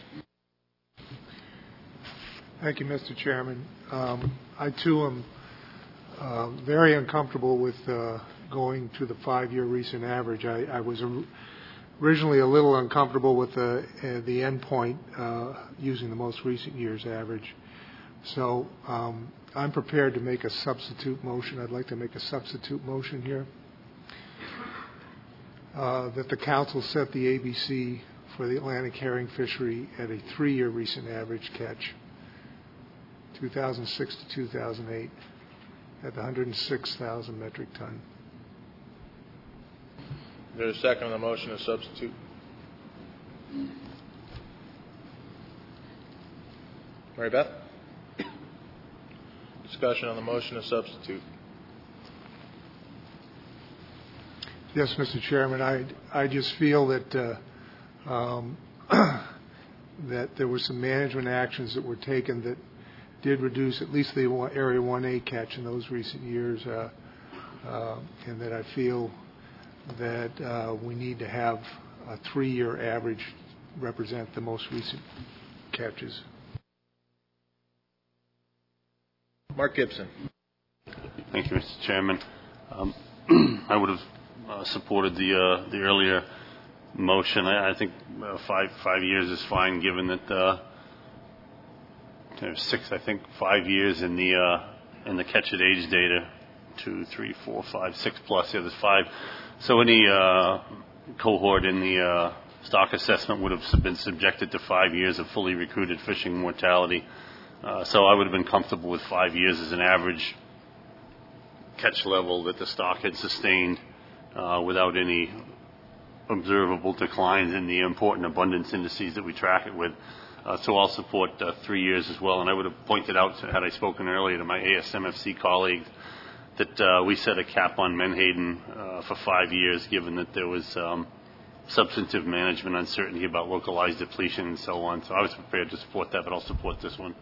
Thank you, Mister Chairman. Um, I, too, am uh, very uncomfortable with uh, going to the five-year recent average. I, I was originally a little uncomfortable with the, uh, the end point uh, using the most recent year's average. So um, I'm prepared to make a substitute motion. I'd like to make a substitute motion here uh, that the council set the A B C for the Atlantic herring fishery at a three-year recent average catch, two thousand six to two thousand eight, at one hundred six thousand metric ton. Is there a second on the motion to substitute? Mary Beth? Discussion on the motion to substitute. Yes, Mister Chairman, I, I just feel that uh, um, that there were some management actions that were taken that did reduce at least the Area one A catch in those recent years, uh, uh, and that I feel that uh, we need to have a three-year average represent the most recent catches. Mark Gibson. Thank you, Mister Chairman. Um, I would have uh, supported the uh, the earlier motion. I, I think uh, five five years is fine, given that uh, there's six. I think five years in the uh, in the catch at age data, two, three, four, five, six plus. Yeah, there's five. So any uh, cohort in the uh, stock assessment would have been subjected to five years of fully recruited fishing mortality. Uh, so I would have been comfortable with five years as an average catch level that the stock had sustained uh, without any observable declines in the important abundance indices that we track it with. Uh, so I'll support uh, three years as well. And I would have pointed out, had I spoken earlier to my A S M F C colleagues, that uh, we set a cap on Menhaden uh, for five years, given that there was um, substantive management uncertainty about localized depletion and so on. So I was prepared to support that, but I'll support this one.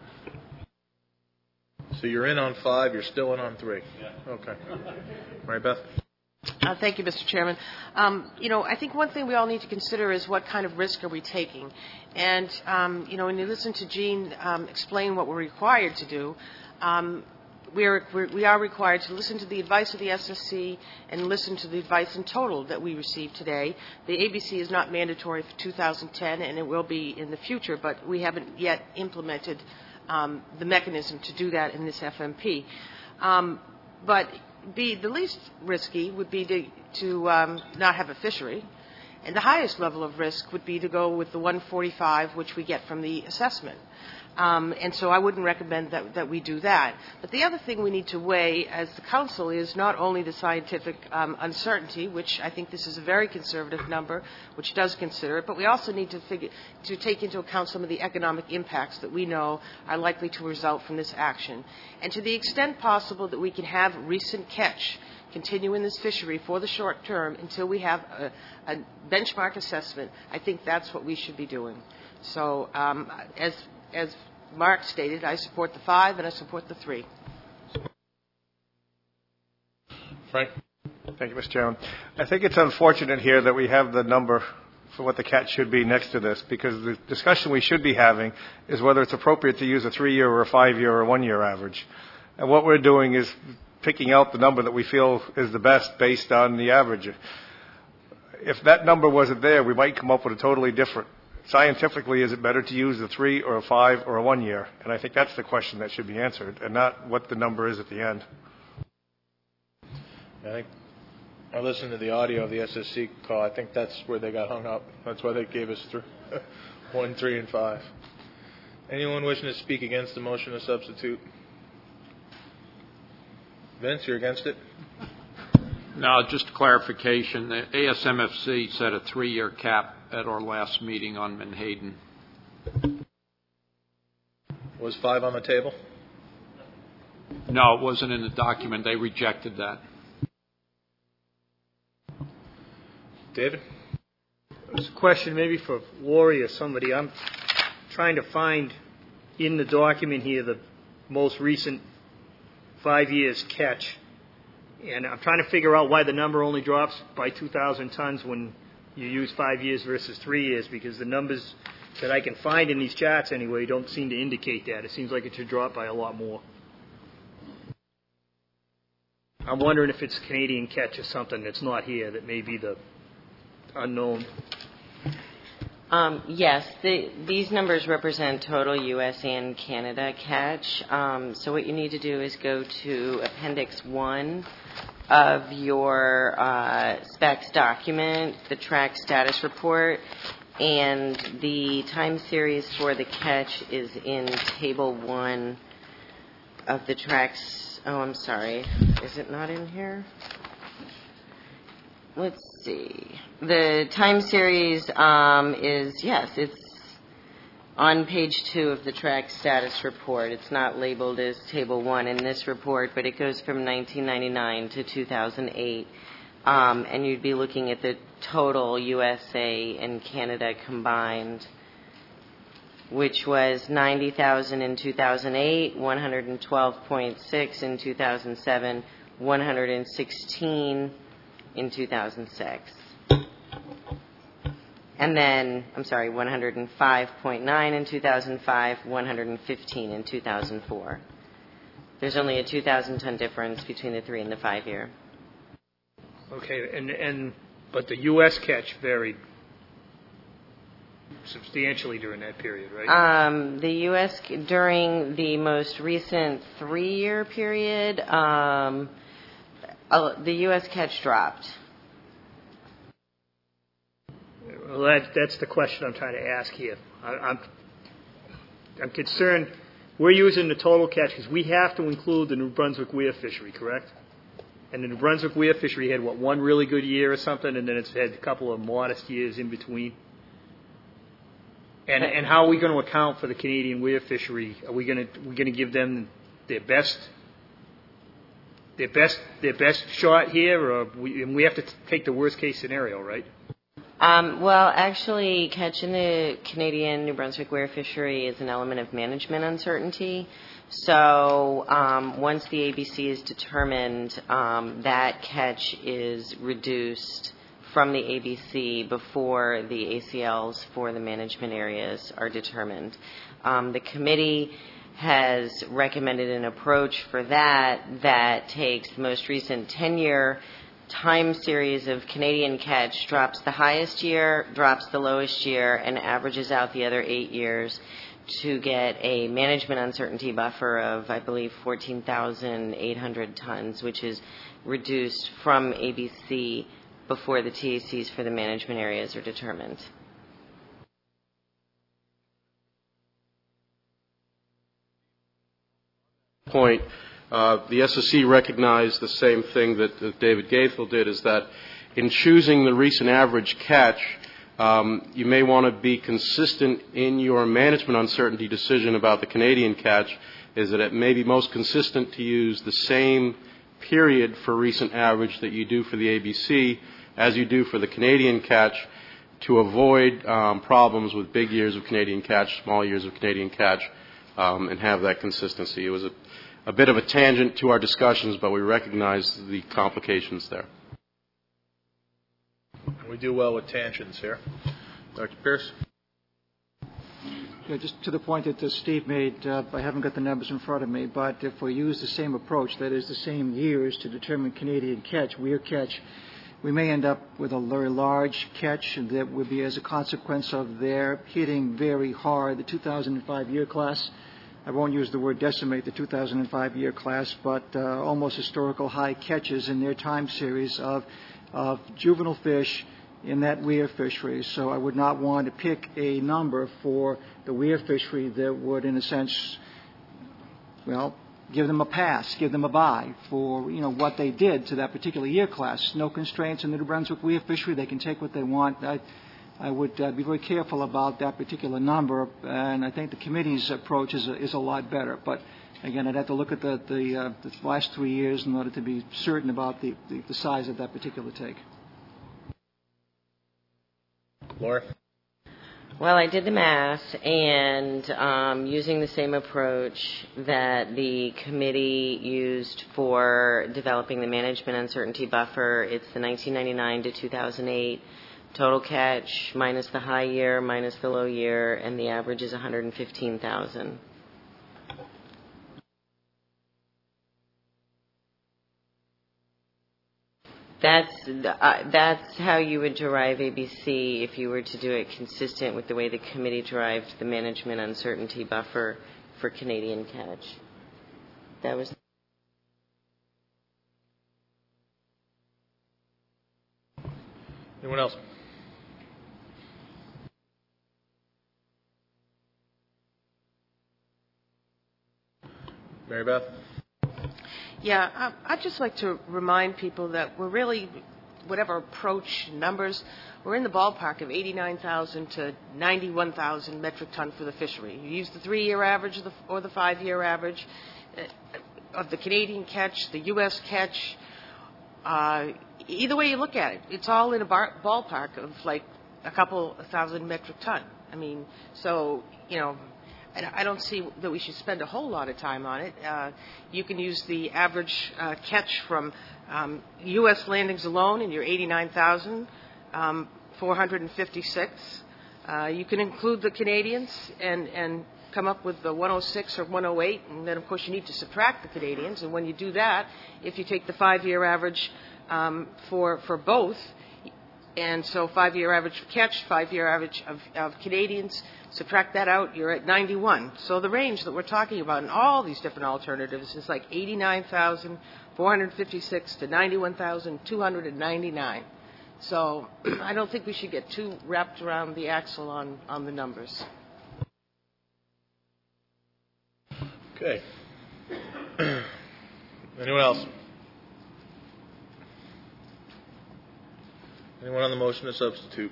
So you're in on five, you're still in on three. Yeah. Okay. Mary Beth? Uh, thank you, Mister Chairman. Um, you know, I think one thing we all need to consider is what kind of risk are we taking. And, um, you know, when you listen to Gene um, explain what we're required to do, um, we're, we're, we are required to listen to the advice of the S S C and listen to the advice in total that we received today. The A B C is not mandatory for two thousand ten, and it will be in the future, but we haven't yet implemented um, the mechanism to do that in this F M P. Um, but be the least risky would be to, to um, not have a fishery, and the highest level of risk would be to go with the one forty-five, which we get from the assessment. Um, and so I wouldn't recommend that, that we do that. But the other thing we need to weigh as the council is not only the scientific um, uncertainty, which I think this is a very conservative number, which does consider it, but we also need to, figure, to take into account some of the economic impacts that we know are likely to result from this action. And to the extent possible that we can have recent catch continue in this fishery for the short term until we have a, a benchmark assessment, I think that's what we should be doing. So um, as, as Mark stated, I support the five and I support the three. Frank? Thank you, Mister Chairman. I think it's unfortunate here that we have the number for what the catch should be next to this, because the discussion we should be having is whether it's appropriate to use a three-year or a five-year or a one-year average. And what we're doing is picking out the number that we feel is the best based on the average. If that number wasn't there, we might come up with a totally different. Scientifically, is it better to use a three or a five or a one-year? And I think that's the question that should be answered, and not what the number is at the end. I think I listened to the audio of the S S C call. I think that's where they got hung up. That's why they gave us three, one, three, and five. Anyone wishing to speak against the motion to substitute? Vince, you're against it? No, just clarification. The A S M F C set a three-year cap at our last meeting on Menhaden. Was five on the table? No, it wasn't in the document. They rejected that. David? It's a question maybe for Lori or somebody. I'm trying to find in the document here the most recent five years catch. And I'm trying to figure out why the number only drops by two thousand tons when you use five years versus three years, because the numbers that I can find in these charts anyway don't seem to indicate that. It seems like it should drop by a lot more. I'm wondering if it's Canadian catch or something that's not here that may be the unknown. Um, yes, the, these numbers represent total U S and Canada catch. Um, so what you need to do is go to Appendix one of your uh, specs document, the track status report, and the time series for the catch is in Table one of the tracks. Oh, I'm sorry. Is it not in here? Let's see. The time series um, is, yes, it's on page two of the track status report. It's not labeled as Table one in this report, but it goes from nineteen ninety-nine to two thousand eight. Um, and you'd be looking at the total U S A and Canada combined, which was ninety thousand in two thousand eight, one hundred twelve point six in two thousand seven, one hundred sixteen in two thousand six. And then, I'm sorry, one hundred five point nine in two thousand five, one hundred fifteen in two thousand four. There's only a two thousand ton difference between the three and the five year. Okay, and, and but the U S catch varied substantially during that period, right? Um, the U S during the most recent three-year period, um, uh, the U S catch dropped. Well, that, that's the question I'm trying to ask here. I, I'm, I'm concerned. We're using the total catch because we have to include the New Brunswick weir fishery, correct? And the New Brunswick weir fishery had, what, one really good year or something, and then it's had a couple of modest years in between. And and how are we going to account for the Canadian weir fishery? Are we going to we going to give them their best their best their best shot here, or we and we have to t- take the worst case scenario, right? Um, well, actually, catching the Canadian New Brunswick weir fishery is an element of management uncertainty. So um, once the A B C is determined, um, that catch is reduced from the A B C before the A C Ls for the management areas are determined. Um, the committee has recommended an approach for that that takes the most recent ten-year time series of Canadian catch, drops the highest year, drops the lowest year, and averages out the other eight years to get a management uncertainty buffer of, I believe, fourteen thousand eight hundred tons, which is reduced from A B C before the T A Cs for the management areas are determined. Point. Uh, the S S C recognized the same thing that, that David Gaithel did, is that in choosing the recent average catch, um, you may want to be consistent in your management uncertainty decision about the Canadian catch, is that it may be most consistent to use the same period for recent average that you do for the A B C as you do for the Canadian catch to avoid um, problems with big years of Canadian catch, small years of Canadian catch, um, and have that consistency. It was a, a bit of a tangent to our discussions, but we recognize the complications there. We do well with tangents here. Doctor Pierce? Yeah, just to the point that uh, Steve made, uh, I haven't got the numbers in front of me, but if we use the same approach, that is the same years to determine Canadian catch, weir catch, we may end up with a very large catch that would be as a consequence of their hitting very hard the two thousand five year class. I won't use the word decimate the two thousand five year class, but uh, almost historical high catches in their time series of, of juvenile fish in that weir fishery. So I would not want to pick a number for the weir fishery that would, in a sense, well, give them a pass, give them a bye for, you know, what they did to that particular year class. No constraints in the New Brunswick weir fishery. They can take what they want. I, I would uh, be very careful about that particular number, and I think the committee's approach is a, is a lot better. But again, I'd have to look at the, the, uh, the last three years in order to be certain about the, the, the size of that particular take. Laura? Well, I did the math, and um, using the same approach that the committee used for developing the management uncertainty buffer, it's the nineteen ninety-nine to two thousand eight total catch minus the high year, minus the low year, and the average is one hundred fifteen thousand. That's uh, that's how you would derive A B C if you were to do it consistent with the way the committee derived the management uncertainty buffer for Canadian catch. That was. Anyone else? Mary Beth? Yeah, um, I'd just like to remind people that we're really, whatever approach numbers, we're in the ballpark of eighty-nine thousand to ninety-one thousand metric ton for the fishery. You use the three-year average or the, or the five-year average uh, of the Canadian catch, the U S catch. Uh, either way you look at it, it's all in a bar- ballpark of like a couple thousand metric ton. I mean, so, you know, I don't see that we should spend a whole lot of time on it. Uh, you can use the average uh, catch from um, U S landings alone in your eighty-nine thousand four hundred fifty-six. Uh, you can include the Canadians and, and come up with the one oh six or one oh eight, and then, of course, you need to subtract the Canadians. And when you do that, if you take the five-year average um, for, for both, and so five-year average for catch, five-year average of, of Canadians, subtract that out, you're at ninety-one. So the range that we're talking about in all these different alternatives is like eighty-nine thousand four hundred fifty-six to ninety-one thousand two hundred ninety-nine. So I don't think we should get too wrapped around the axle on, on the numbers. Okay. Anyone else? Anyone on the motion to substitute?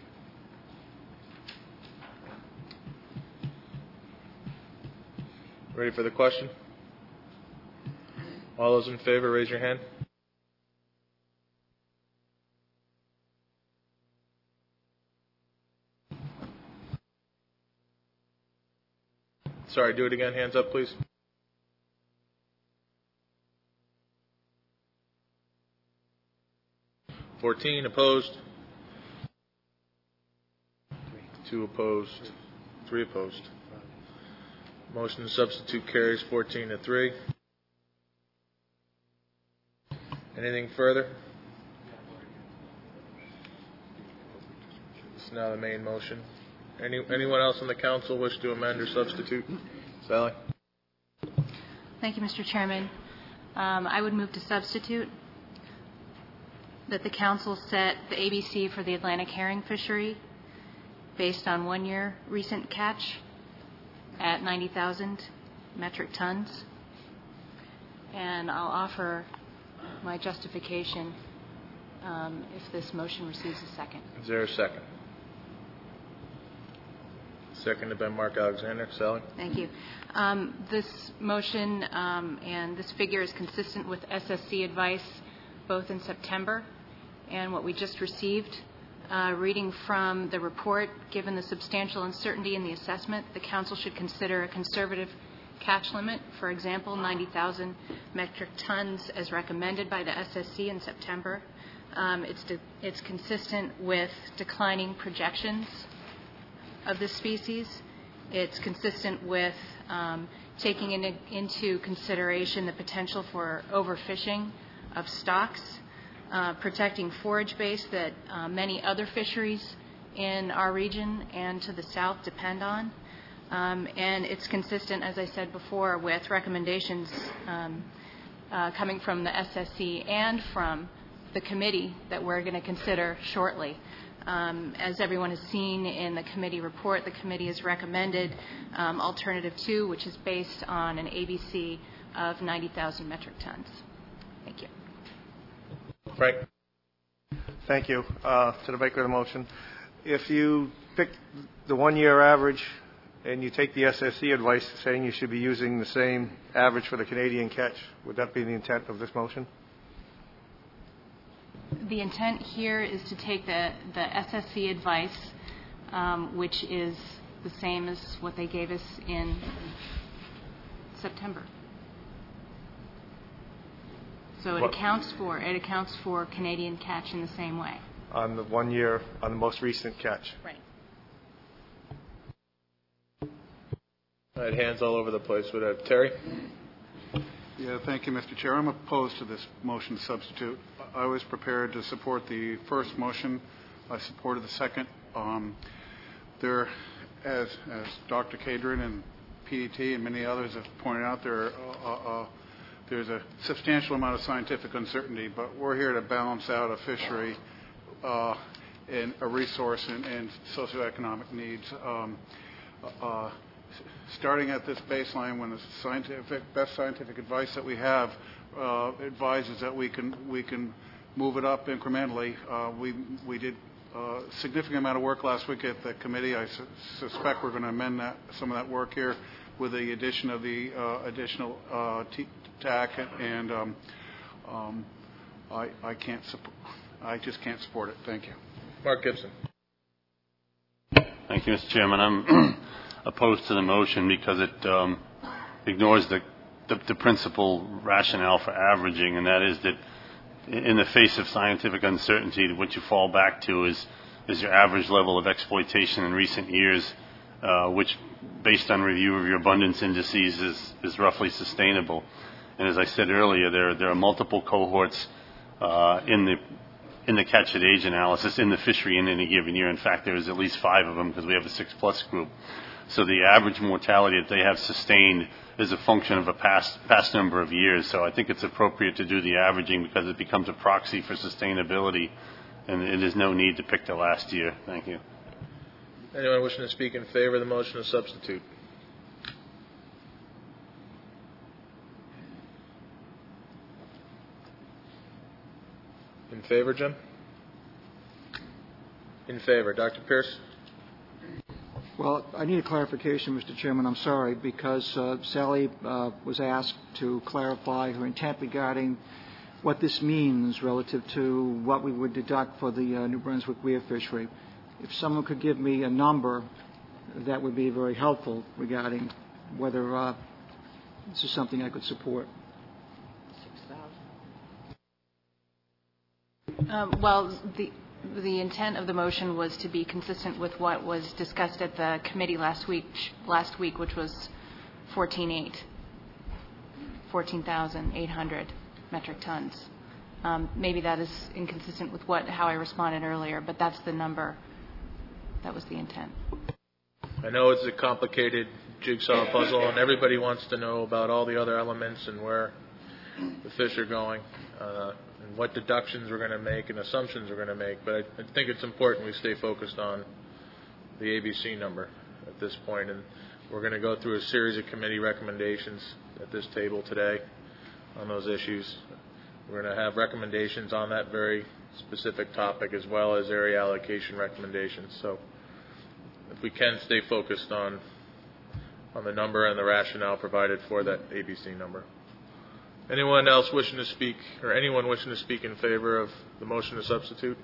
Ready for the question? All those in favor, raise your hand. Sorry, do it again. Hands up, please. fourteen opposed. Two opposed. Three opposed. Motion to substitute carries fourteen to three. Anything further? This is now the main motion. Any, anyone else on the council wish to amend or substitute? Sally? Thank you, Mister Chairman. Um, I would move to substitute that the council set the A B C for the Atlantic herring fishery based on one year recent catch at ninety thousand metric tons. And I'll offer my justification um, if this motion receives a second. Is there a second? Seconded by Mark Alexander. Sally? Thank you. Um, this motion um, and this figure is consistent with S S C advice both in September and what we just received. Uh, reading from the report, given the substantial uncertainty in the assessment, the Council should consider a conservative catch limit, for example, ninety thousand metric tons as recommended by the S S C in September. Um, it's, de- it's consistent with declining projections of this species. It's consistent with um, taking in, into consideration the potential for overfishing of stocks, uh, protecting forage base that uh, many other fisheries in our region and to the south depend on. Um, and it's consistent, as I said before, with recommendations um, uh, coming from the S S C and from the committee that we're going to consider shortly. Um, as everyone has seen in the committee report, the committee has recommended um, Alternative two, which is based on an A B C of ninety thousand metric tons. Thank you. Frank? Thank you. Uh, to the maker of the motion, if you pick the one-year average and you take the S S C advice saying you should be using the same average for the Canadian catch, would that be the intent of this motion? The intent here is to take the, the S S C advice, um, which is the same as what they gave us in September. So it What? accounts for it accounts for Canadian catch in the same way. On the one year, on the most recent catch. Right. I had hands all over the place. Would have Terry? Yeah, thank you, Mister Chair. I'm opposed to this motion substitute. I was prepared to support the first motion. I supported the second. Um, there, as, as Doctor Cadron and P D T and many others have pointed out, there uh, uh, there's a substantial amount of scientific uncertainty, but we're here to balance out a fishery uh, and a resource and, and socioeconomic needs. Um, uh, starting at this baseline, when the scientific, best scientific advice that we have uh, advises that we can we can move it up incrementally. Uh, we we did a significant amount of work last week at the committee. I su- suspect we're going to amend that some of that work here with the addition of the uh, additional uh, T- T A C, and um, um, I I can't support. I just can't support it. Thank you. Mark Gibson. Thank you, Mister Chairman. I'm opposed to the motion because it um, ignores the, the, the principal rationale for averaging, and that is that in the face of scientific uncertainty, what you fall back to is, is your average level of exploitation in recent years, uh, which, based on review of your abundance indices, is, is roughly sustainable. And as I said earlier, there, there are multiple cohorts uh, in the in the catch at age analysis in the fishery in any given year. In fact, there is at least five of them because we have a six-plus group. So the average mortality that they have sustained is a function of a past past number of years. So I think it's appropriate to do the averaging because it becomes a proxy for sustainability, and there's no need to pick the last year. Thank you. Anyone wishing to speak in favor of the motion to substitute? In favor, Jim? In favor. Doctor Pierce? Well, I need a clarification, Mister Chairman. I'm sorry, because uh, Sally uh, was asked to clarify her intent regarding what this means relative to what we would deduct for the uh, New Brunswick weir fishery. If someone could give me a number, that would be very helpful regarding whether uh, this is something I could support. Um, well, the the intent of the motion was to be consistent with what was discussed at the committee last week, last week, which was fourteen thousand eight hundred metric tons. Um, maybe that is inconsistent with what how I responded earlier, but that's the number. That was the intent. I know it's a complicated jigsaw puzzle, and everybody wants to know about all the other elements and where the fish are going. Uh, and what deductions we're going to make and assumptions we're going to make. But I, I think it's important we stay focused on the A B C number at this point. And we're going to go through a series of committee recommendations at this table today on those issues. We're going to have recommendations on that very specific topic as well as area allocation recommendations. So if we can stay focused on on the number and the rationale provided for that A B C number. Anyone else wishing to speak, or anyone wishing to speak in favor of the motion to substitute?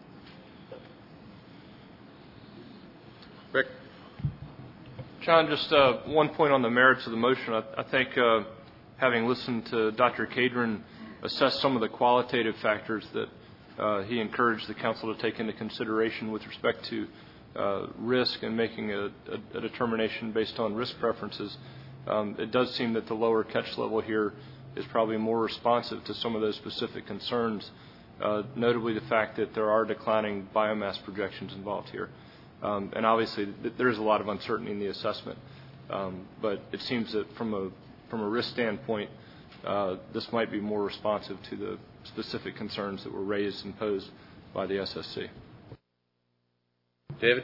Rick? John, just uh, one point on the merits of the motion. I, I think uh, having listened to Doctor Cadron assess some of the qualitative factors that uh, he encouraged the council to take into consideration with respect to uh, risk and making a, a, a determination based on risk preferences, um, it does seem that the lower catch level here is probably more responsive to some of those specific concerns, uh, notably the fact that there are declining biomass projections involved here. Um, and obviously, th- there is a lot of uncertainty in the assessment. Um, but it seems that from a from a risk standpoint, uh, this might be more responsive to the specific concerns that were raised and posed by the S S C. David?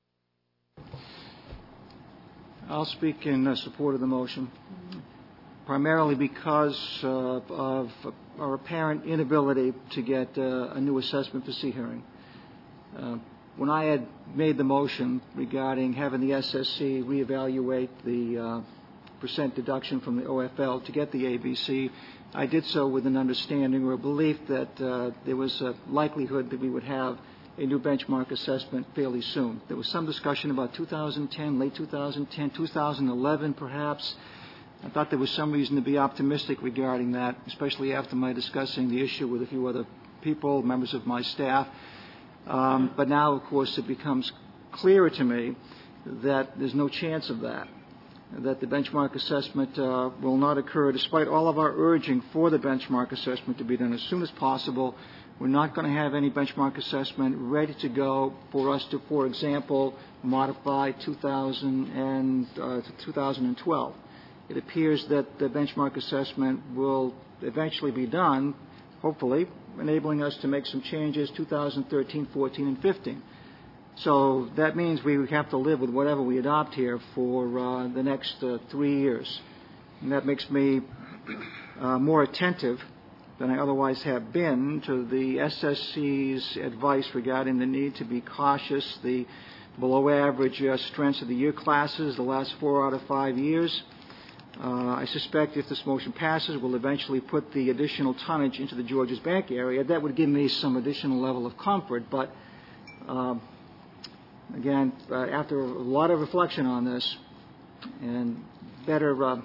I'll speak in uh, support of the motion, primarily because uh, of our apparent inability to get uh, a new assessment for sea herring. Uh, When I had made the motion regarding having the S S C reevaluate the uh, percent deduction from the O F L to get the A B C, I did so with an understanding or a belief that uh, there was a likelihood that we would have a new benchmark assessment fairly soon. There was some discussion about two thousand ten, late two thousand ten, two thousand eleven perhaps. I thought there was some reason to be optimistic regarding that, especially after my discussing the issue with a few other people, members of my staff. Um, but now, of course, it becomes clearer to me that there's no chance of that, that the benchmark assessment uh, will not occur despite all of our urging for the benchmark assessment to be done as soon as possible. We're not going to have any benchmark assessment ready to go for us to, for example, modify two thousand and, uh, to two thousand twelve. It appears that the benchmark assessment will eventually be done, hopefully, enabling us to make some changes two thousand thirteen, fourteen, and fifteen. So that means we have to live with whatever we adopt here for uh, the next uh, three years. And that makes me uh, more attentive than I otherwise have been to the S S C's advice regarding the need to be cautious, the below average uh, strengths of the year classes the last four out of five years. Uh, I suspect if this motion passes, we'll eventually put the additional tonnage into the Georges Bank area. That would give me some additional level of comfort. But, uh, again, uh, after a lot of reflection on this and better uh,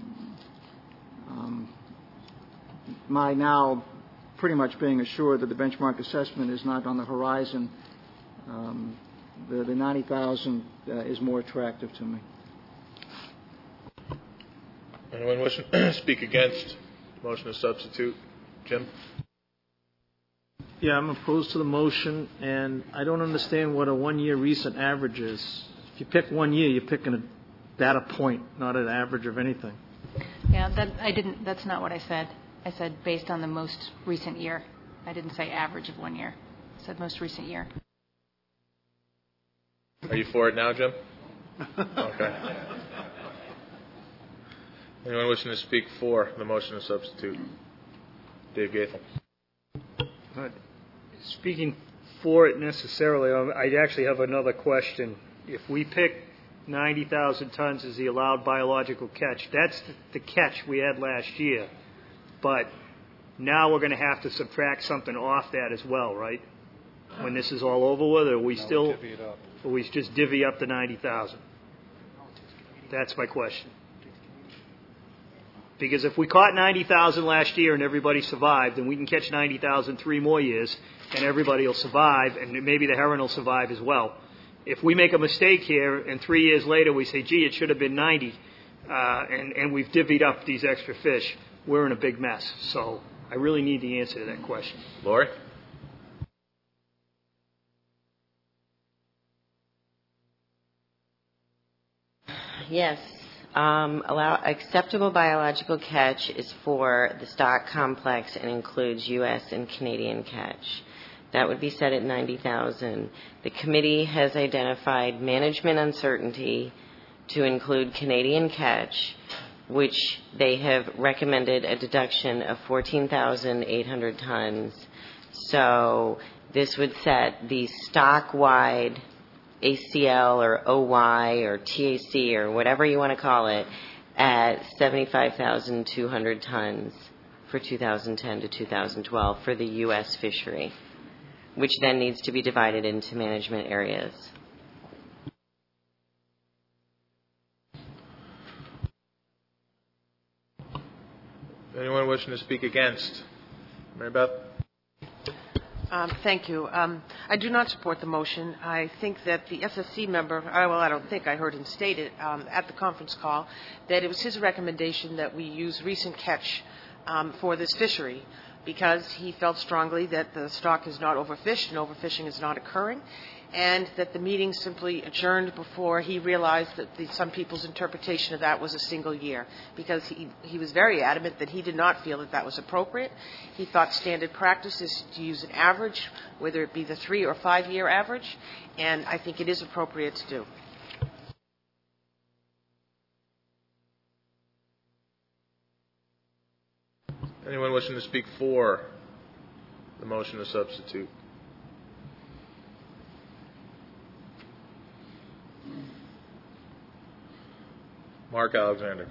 um, my now pretty much being assured that the benchmark assessment is not on the horizon, um, the, the ninety thousand uh, is more attractive to me. Anyone wishing to speak against the motion to substitute? Jim? Yeah, I'm opposed to the motion, and I don't understand what a one-year recent average is. If you pick one year, you're picking a data point, not an average of anything. Yeah, that, I didn't. That's not what I said. I said based on the most recent year. I didn't say average of one year. I said most recent year. Are you for it now, Jim? Okay. Anyone wishing to speak for the motion to substitute? Dave Gaethel. Not speaking for it necessarily, I actually have another question. If we pick ninety thousand tons as the allowed biological catch, that's the catch we had last year. But now we're going to have to subtract something off that as well, right? When this is all over with, or are we still, or we just divvy up the ninety thousand? That's my question. Because if we caught ninety thousand last year and everybody survived, then we can catch ninety thousand three more years and everybody will survive, and maybe the heron will survive as well. If we make a mistake here and three years later we say, gee, it should have been ninety, uh, and, and we've divvied up these extra fish, we're in a big mess. So I really need the answer to that question. Lori? Yes. Um, allow acceptable biological catch is for the stock complex and includes U S and Canadian catch. That would be set at ninety thousand. The committee has identified management uncertainty to include Canadian catch, which they have recommended a deduction of fourteen thousand eight hundred tons. So this would set the stock-wide A C L or O Y or T A C or whatever you want to call it at seventy-five thousand two hundred tons for two thousand ten to two thousand twelve for the U S fishery, which then needs to be divided into management areas. Anyone wishing to speak against? Mary Beth? Um, thank you. Um, I do not support the motion. I think that the S S C member, uh, well, I don't think I heard him state it um, at the conference call, that it was his recommendation that we use recent catch um, for this fishery because he felt strongly that the stock is not overfished and overfishing is not occurring, and that the meeting simply adjourned before he realized that the, some people's interpretation of that was a single year, because he, he was very adamant that he did not feel that that was appropriate. He thought standard practice is to use an average, whether it be the three or five year average, and I think it is appropriate to do. Anyone wishing to speak for the motion to substitute? Mark Alexander.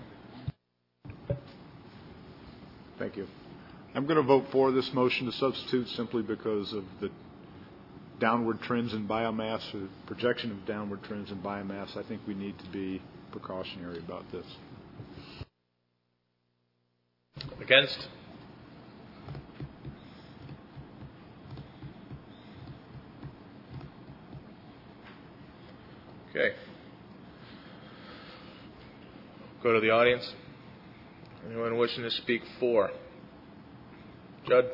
Thank you. I'm going to vote for this motion to substitute simply because of the downward trends in biomass, or the projection of downward trends in biomass. I think we need to be precautionary about this. Against? Okay. Go to the audience. Anyone wishing to speak for? Judd?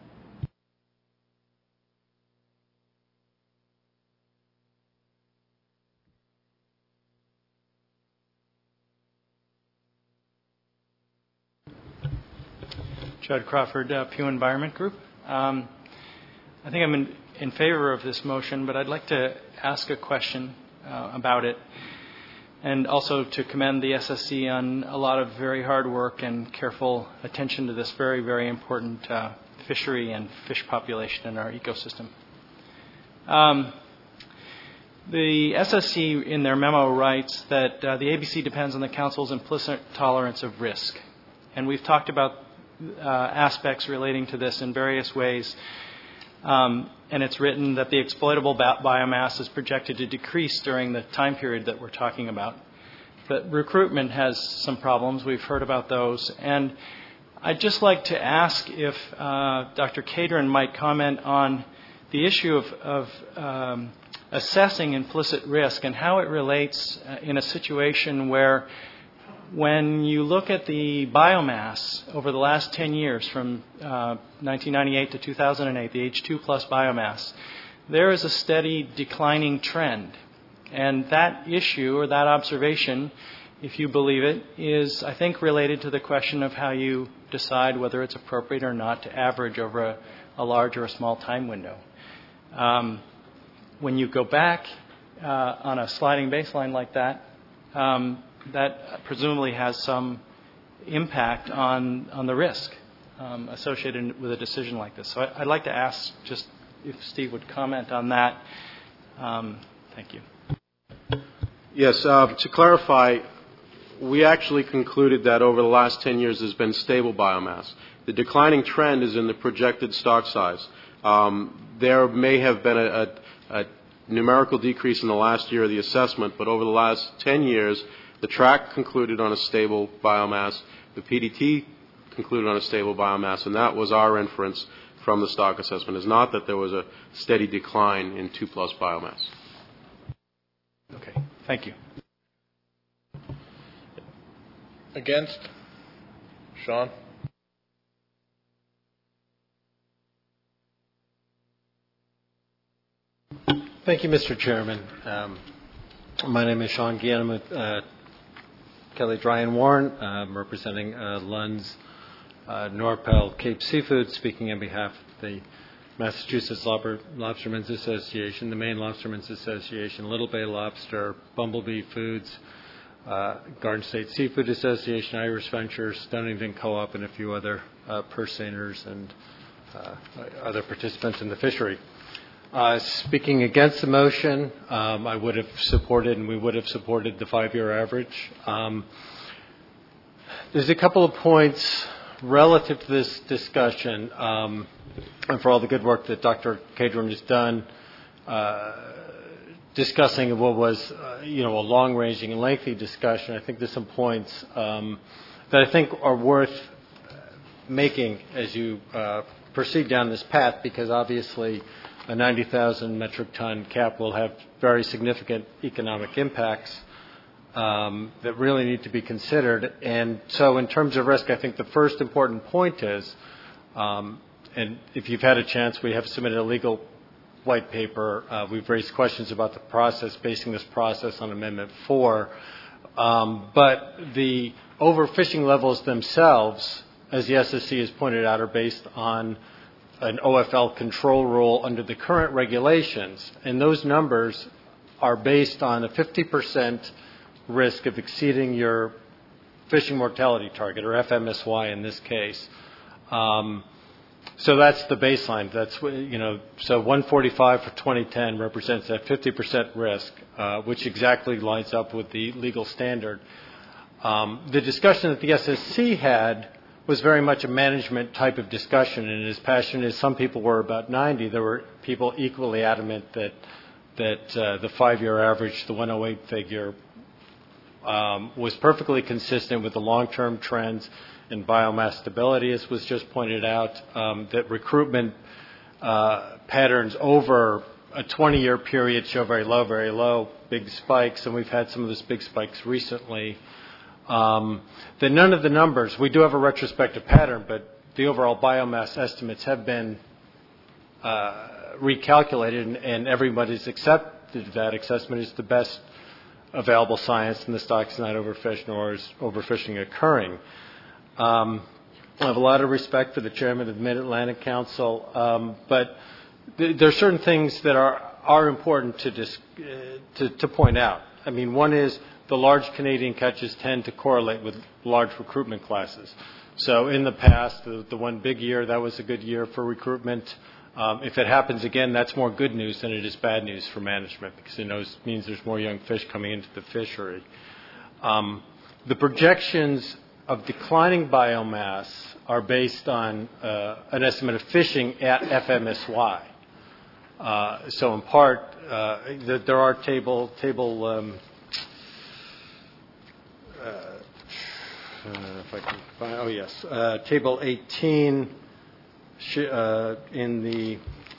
Judd Crawford, uh, Pew Environment Group. Um, I think I'm in, in favor of this motion, but I'd like to ask a question uh, about it, and also to commend the S S C on a lot of very hard work and careful attention to this very, very important uh, fishery and fish population in our ecosystem. Um, the S S C in their memo writes that uh, the A B C depends on the Council's implicit tolerance of risk. And we've talked about uh, aspects relating to this in various ways. Um, and it's written that the exploitable bi- biomass is projected to decrease during the time period that we're talking about. But recruitment has some problems. We've heard about those. And I'd just like to ask if uh, Doctor Cadron might comment on the issue of, of um, assessing implicit risk and how it relates uh, in a situation where, when you look at the biomass over the last ten years, from uh, nineteen ninety-eight to two thousand eight, the H two plus biomass, there is a steady declining trend. And that issue, or that observation, if you believe it, is, I think, related to the question of how you decide whether it's appropriate or not to average over a, a large or a small time window. Um, when you go back uh, on a sliding baseline like that, um, that presumably has some impact on, on the risk um, associated with a decision like this. So I, I'd like to ask just if Steve would comment on that. Um, thank you. Yes, uh, to clarify, we actually concluded that over the last ten years there's been stable biomass. The declining trend is in the projected stock size. Um, there may have been a, a, a numerical decrease in the last year of the assessment, but over the last ten years, the track concluded on a stable biomass. The P D T concluded on a stable biomass, and that was our inference from the stock assessment. It's not that there was a steady decline in two plus biomass. Okay, thank you. Against? Sean? Thank you, Mister Chairman. Um, my name is Sean Guillen. I'm with uh, Kelly Dry and Warren. I'm representing uh, Lund's uh, Norpel Cape Seafood, speaking on behalf of the Massachusetts Lobster, Lobstermen's Association, the Maine Lobstermen's Association, Little Bay Lobster, Bumblebee Foods, uh, Garden State Seafood Association, Irish Ventures, Stonington Co-op, and a few other uh, purse seiners and uh, other participants in the fishery. Uh, speaking against the motion, um, I would have supported, and we would have supported the five-year average. Um, there's a couple of points relative to this discussion, um, and for all the good work that Doctor Cadron has done, uh, discussing what was, uh, you know, a long-ranging and lengthy discussion. I think there's some points um, that I think are worth making as you uh, proceed down this path, because obviously a ninety thousand metric ton cap will have very significant economic impacts um, that really need to be considered. And so in terms of risk, I think the first important point is, um, and if you've had a chance, we have submitted a legal white paper. Uh, we've raised questions about the process, basing this process on Amendment four. Um, but the overfishing levels themselves, as the S S C has pointed out, are based on an O F L control rule under the current regulations. And those numbers are based on a fifty percent risk of exceeding your fishing mortality target, or F M S Y in this case. Um, so that's the baseline. That's, you know, so one forty-five for twenty ten represents that fifty percent risk, uh, which exactly lines up with the legal standard. Um, the discussion that the S S C had was very much a management type of discussion, and as passionate as some people were about ninety, there were people equally adamant that that uh, the five-year average, the one oh eight figure, um, was perfectly consistent with the long-term trends in biomass stability, as was just pointed out, um, that recruitment uh, patterns over a twenty-year period show very low, very low, big spikes, and we've had some of those big spikes recently. Um, that none of the numbers, we do have a retrospective pattern, but the overall biomass estimates have been uh, recalculated, and, and everybody's accepted that assessment is the best available science, and the stock's not overfished, nor is overfishing occurring. Um, I have a lot of respect for the chairman of the Mid-Atlantic Council, um, but th- there are certain things that are, are important to, dis- uh, to, to point out. I mean, one is the large Canadian catches tend to correlate with large recruitment classes. So in the past, the, the one big year, that was a good year for recruitment. Um, if it happens again, that's more good news than it is bad news for management, because it knows, means there's more young fish coming into the fishery. Um, the projections of declining biomass are based on uh, an estimate of fishing at F M S Y. Uh, so in part, uh, there are table, table um, Uh, uh, if I can find, oh yes, uh, table eighteen sh- uh, in the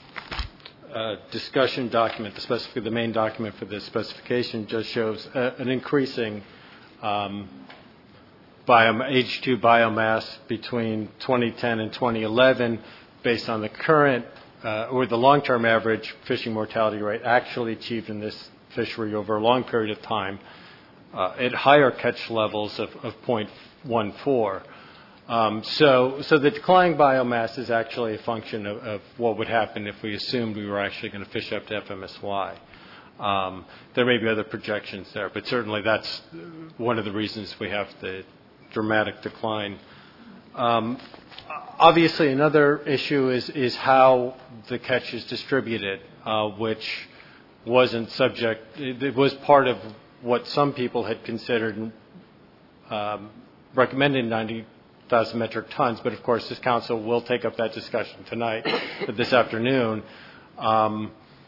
uh, discussion document, the, specific, the main document for the specification, just shows uh, an increasing um, biom- H two biomass between twenty ten and twenty eleven, based on the current uh, or the long-term average fishing mortality rate actually achieved in this fishery over a long period of time. Uh, at higher catch levels of, of zero point one four. Um, so, so the declining biomass is actually a function of, of what would happen if we assumed we were actually going to fish up to F M S Y. Um, there may be other projections there, but certainly that's one of the reasons we have the dramatic decline. Um, obviously, another issue is, is how the catch is distributed, uh, which wasn't subject, it, it was part of what some people had considered um, recommending ninety thousand metric tons, but of course this council will take up that discussion tonight, this afternoon. Um,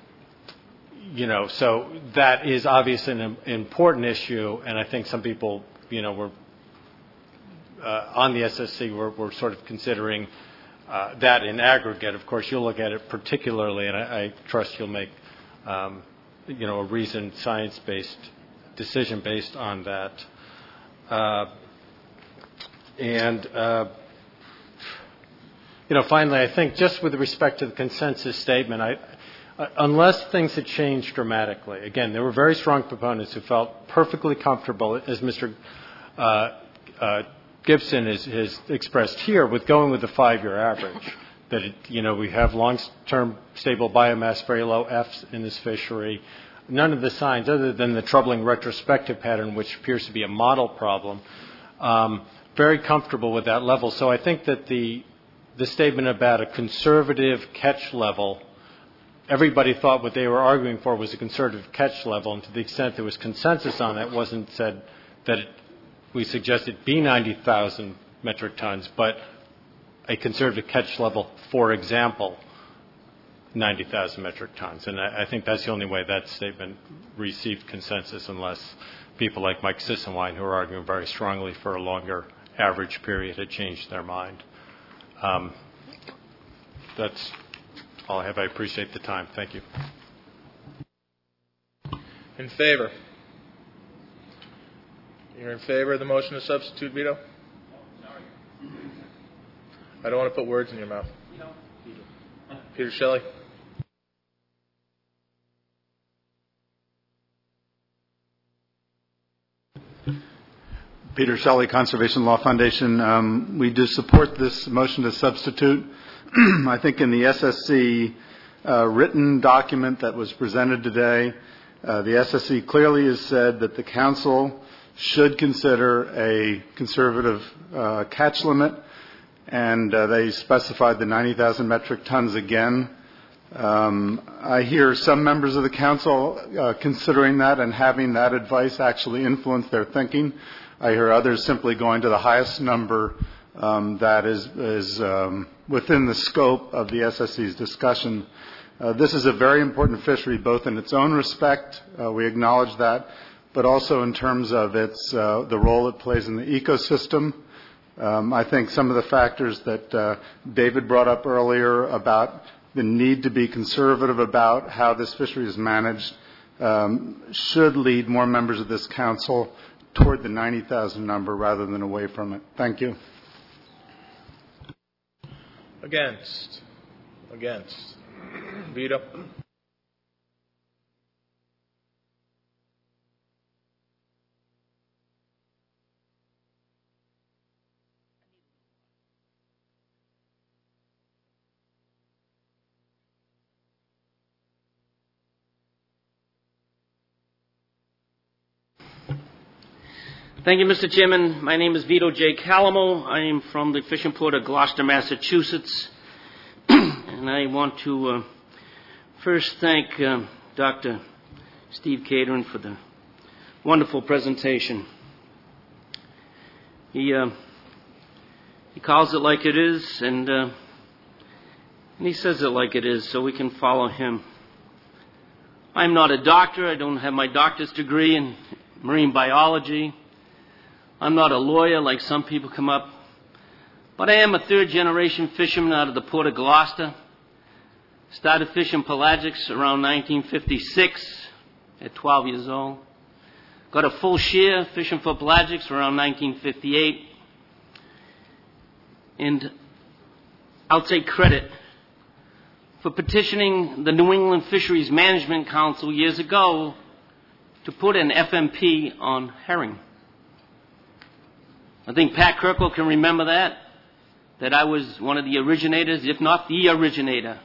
you know, so that is obviously an important issue, and I think some people, you know, were uh, on the S S C were, were sort of considering uh, that in aggregate. Of course, you'll look at it particularly, and I, I trust you'll make, um, you know, a reasoned, science-based decision based on that. Uh, and, uh, you know, finally, I think just with respect to the consensus statement, I, uh, unless things had changed dramatically, again, there were very strong proponents who felt perfectly comfortable, as Mister Uh, uh, Gibson has, has expressed here, with going with the five-year average. That, it, you know, we have long-term stable biomass, very low Fs in this fishery. None of the signs, other than the troubling retrospective pattern, which appears to be a model problem, um, very comfortable with that level. So I think that the the statement about a conservative catch level everybody thought what they were arguing for was a conservative catch level, and to the extent there was consensus on that, it wasn't said that it, we suggested be ninety thousand metric tons, but a conservative catch level, for example, ninety thousand metric tons. And I, I think that's the only way that statement received consensus, unless people like Mike Sissenwein, who are arguing very strongly for a longer average period, had changed their mind. Um, that's all I have. I appreciate the time. Thank you. In favor? You're in favor of the motion to substitute, Vito? I don't want to put words in your mouth. Peter Shelley? Peter Shelley, Conservation Law Foundation. Um, we do support this motion to substitute. I think in the S S C uh, written document that was presented today, uh, the S S C clearly has said that the council should consider a conservative uh, catch limit, and uh, they specified the ninety thousand metric tons again. Um, I hear some members of the council uh, considering that and having that advice actually influence their thinking. I hear others simply going to the highest number um, that is, is um, within the scope of the S S C's discussion. Uh, this is a very important fishery, both in its own respect, uh, we acknowledge that, but also in terms of its uh, the role it plays in the ecosystem. Um, I think some of the factors that uh, David brought up earlier about the need to be conservative about how this fishery is managed um, should lead more members of this council toward the ninety thousand number rather than away from it. Thank you. Against? Against? Vito? Thank you, Mister Chairman. My name is Vito J. Calamo. I am from the fishing port of Gloucester, Massachusetts. And I want to uh, first thank uh, Doctor Steve Cadron for the wonderful presentation. He uh, he calls it like it is, and, uh, and he says it like it is, so we can follow him. I'm not a doctor. I don't have my doctor's degree in marine biology. I'm not a lawyer like some people come up, but I am a third-generation fisherman out of the port of Gloucester. Started fishing pelagics around nineteen fifty-six at twelve years old. Got a full share fishing for pelagics around nineteen fifty-eight. And I'll take credit for petitioning the New England Fisheries Management Council years ago to put an F M P on herring. I think Pat Kirkle can remember that, that I was one of the originators, if not the originator.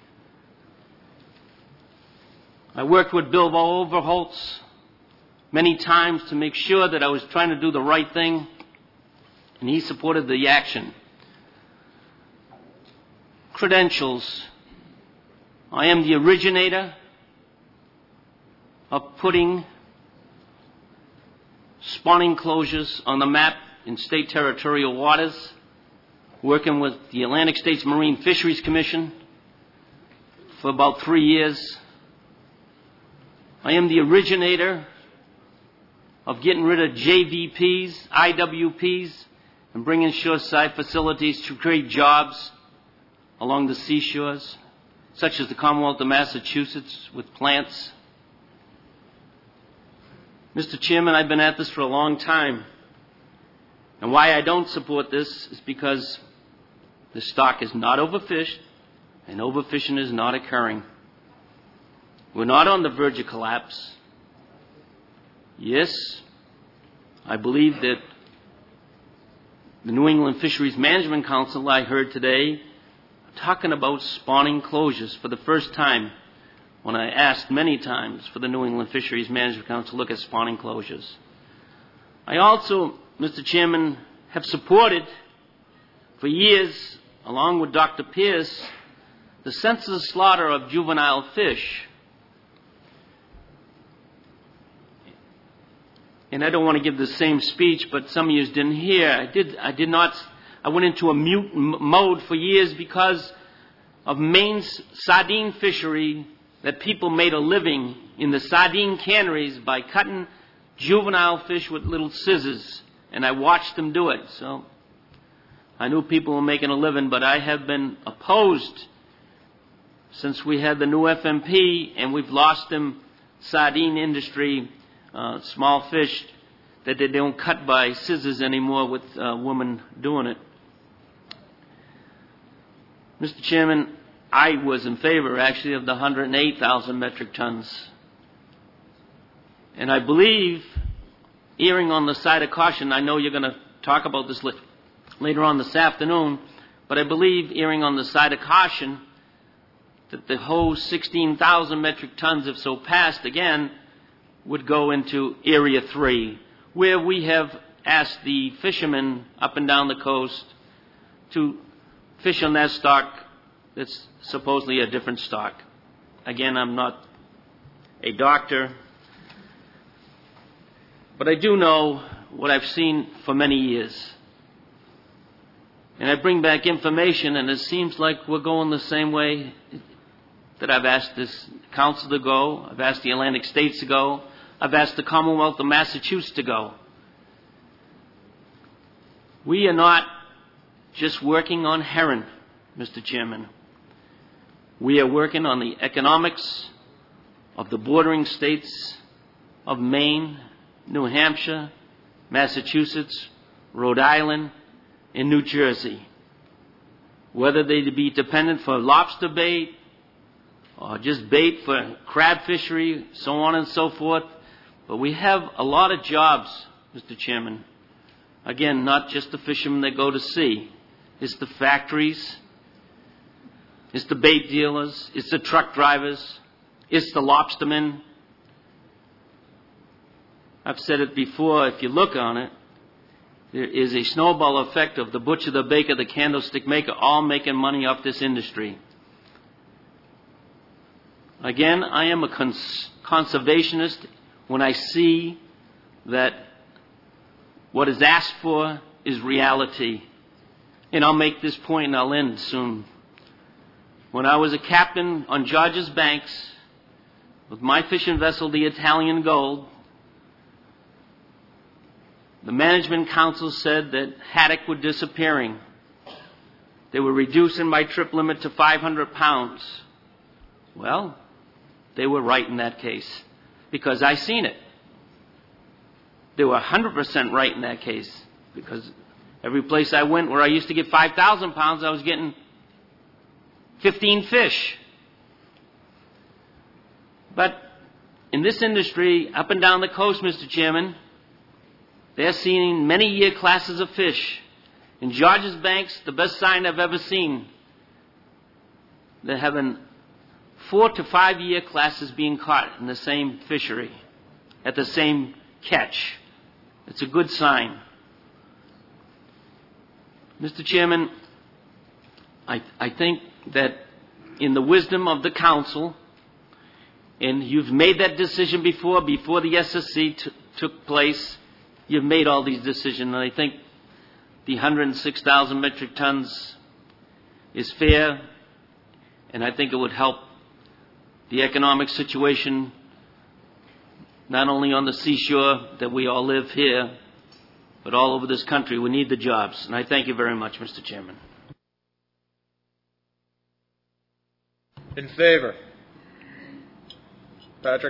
I worked with Bill Overholtz many times to make sure that I was trying to do the right thing, and he supported the action. Credentials. I am the originator of putting spawning closures on the map in state territorial waters, working with the Atlantic States Marine Fisheries Commission for about three years. I am the originator of getting rid of J V Ps, I W Ps, and bringing shoreside facilities to create jobs along the seashores, such as the Commonwealth of Massachusetts with plants. Mister Chairman, I've been at this for a long time. And why I don't support this is because the stock is not overfished and overfishing is not occurring. We're not on the verge of collapse. Yes, I believe that the New England Fisheries Management Council, I heard today, talking about spawning closures for the first time when I asked many times for the New England Fisheries Management Council to look at spawning closures. I also, Mister Chairman, have supported for years, along with Doctor Pierce, the senseless slaughter of juvenile fish. And I don't want to give the same speech, but some of you didn't hear. I did, I did not, I went into a mute m- mode for years because of Maine's sardine fishery, that people made a living in the sardine canneries by cutting juvenile fish with little scissors. And I watched them do it. So I knew people were making a living, but I have been opposed since we had the new F M P and we've lost them sardine industry, uh, small fish, that they don't cut by scissors anymore with uh, women doing it. Mister Chairman, I was in favor, actually, of the one hundred eight thousand metric tons. And I believe, erring on the side of caution, I know you're going to talk about this li- later on this afternoon, but I believe, erring on the side of caution, that the whole sixteen thousand metric tons, if so passed again, would go into Area three, where we have asked the fishermen up and down the coast to fish on that stock that's supposedly a different stock. Again, I'm not a doctor, but I do know what I've seen for many years. And I bring back information, and it seems like we're going the same way that I've asked this council to go, I've asked the Atlantic States to go, I've asked the Commonwealth of Massachusetts to go. We are not just working on herring, Mister Chairman. We are working on the economics of the bordering states of Maine, New Hampshire, Massachusetts, Rhode Island, and New Jersey. Whether they be dependent for lobster bait or just bait for crab fishery, so on and so forth. But we have a lot of jobs, Mister Chairman. Again, not just the fishermen that go to sea. It's the factories. It's the bait dealers. It's the truck drivers. It's the lobstermen. I've said it before, if you look on it, there is a snowball effect of the butcher, the baker, the candlestick maker, all making money off this industry. Again, I am a cons- conservationist when I see that what is asked for is reality. And I'll make this point and I'll end soon. When I was a captain on Georges Banks with my fishing vessel, the Italian Gold, the management council said that haddock were disappearing. They were reducing my trip limit to five hundred pounds. Well, they were right in that case because I seen it. They were one hundred percent right in that case because every place I went where I used to get five thousand pounds, I was getting fifteen fish. But in this industry, up and down the coast, Mister Chairman, they're seeing many year classes of fish. In Georges Banks, the best sign I've ever seen, they're having four to five year classes being caught in the same fishery, at the same catch. It's a good sign. Mister Chairman, I, I think that in the wisdom of the council, and you've made that decision before, before the S S C t- took place, you've made all these decisions, and I think the one hundred six thousand metric tons is fair, and I think it would help the economic situation, not only on the seashore that we all live here, but all over this country. We need the jobs, and I thank you very much, Mister Chairman. In favor? Patrick?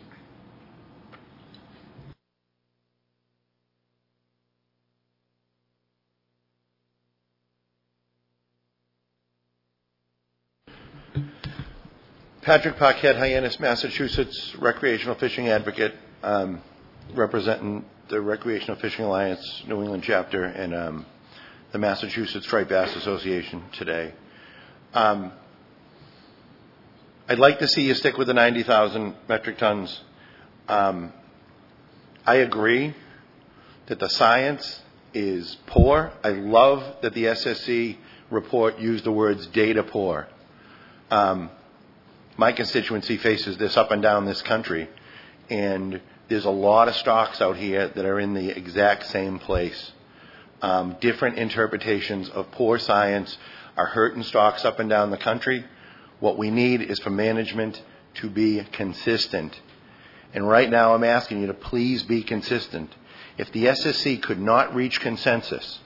Patrick Paquette, Hyannis, Massachusetts, recreational fishing advocate, um, representing the Recreational Fishing Alliance New England chapter and um, the Massachusetts Striped Bass Association today. Um, I'd like to see you stick with the ninety thousand metric tons. Um, I agree that the science is poor. I love that the S S C report used the words data poor. Um, my constituency faces this up and down this country, and there's a lot of stocks out here that are in the exact same place. Um, different interpretations of poor science are hurting stocks up and down the country. What we need is for management to be consistent. And right now I'm asking you to please be consistent. If the S S C could not reach consensus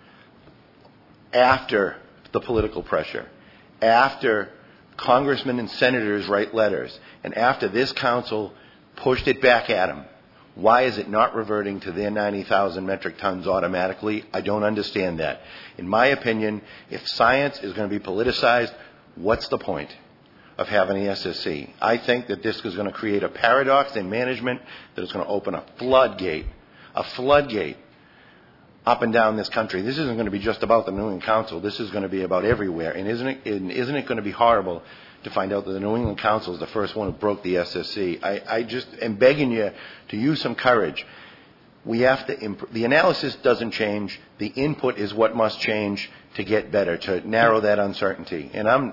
after the political pressure, after congressmen and senators write letters, and after this council pushed it back at them, why is it not reverting to their ninety thousand metric tons automatically? I don't understand that. In my opinion, if science is going to be politicized, what's the point of having the S S C? I think that this is going to create a paradox in management that is going to open a floodgate, a floodgate up and down this country. This isn't going to be just about the New England Council. This is going to be about everywhere. And isn't it, and isn't it going to be horrible to find out that the New England Council is the first one who broke the S S C? I, I just am begging you to use some courage. We have to, imp- the analysis doesn't change. The input is what must change to get better, to narrow that uncertainty. And I'm,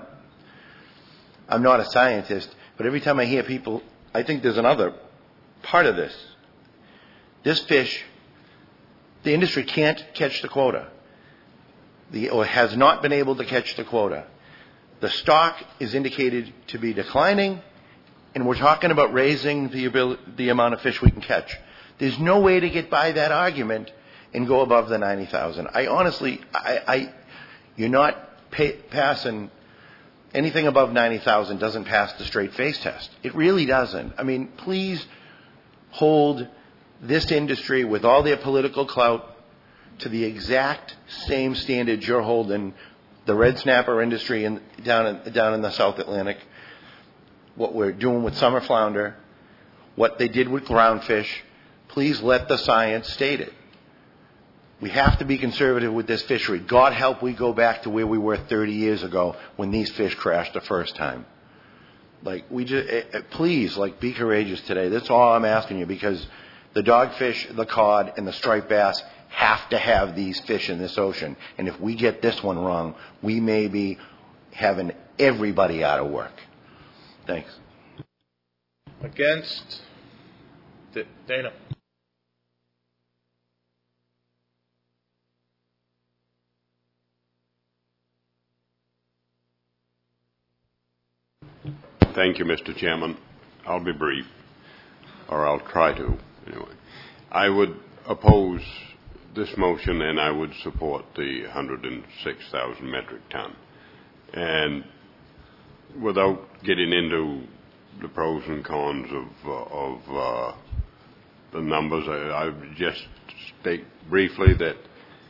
I'm not a scientist, but every time I hear people, I think there's another part of this. This fish, the industry can't catch the quota, the, or has not been able to catch the quota. The stock is indicated to be declining, and we're talking about raising the, ability, the amount of fish we can catch. There's no way to get by that argument and go above the ninety thousand. I honestly, I, I you're not pay, passing anything above ninety thousand doesn't pass the straight face test. It really doesn't. I mean, please hold this industry with all their political clout to the exact same standards you're holding the red snapper industry in, down, in, down in the South Atlantic, what we're doing with summer flounder, what they did with groundfish. Please let the science state it. We have to be conservative with this fishery. God help we go back to where we were thirty years ago when these fish crashed the first time. Like, we just, uh, please, like, be courageous today. That's all I'm asking you, because the dogfish, the cod, and the striped bass have to have these fish in this ocean. And if we get this one wrong, we may be having everybody out of work. Thanks. Against? D- Dana. Thank you, Mister Chairman. I'll be brief, or I'll try to, anyway. I would oppose this motion, and I would support the one hundred six thousand metric ton. And without getting into the pros and cons of, uh, of uh, the numbers, I, I would just state briefly that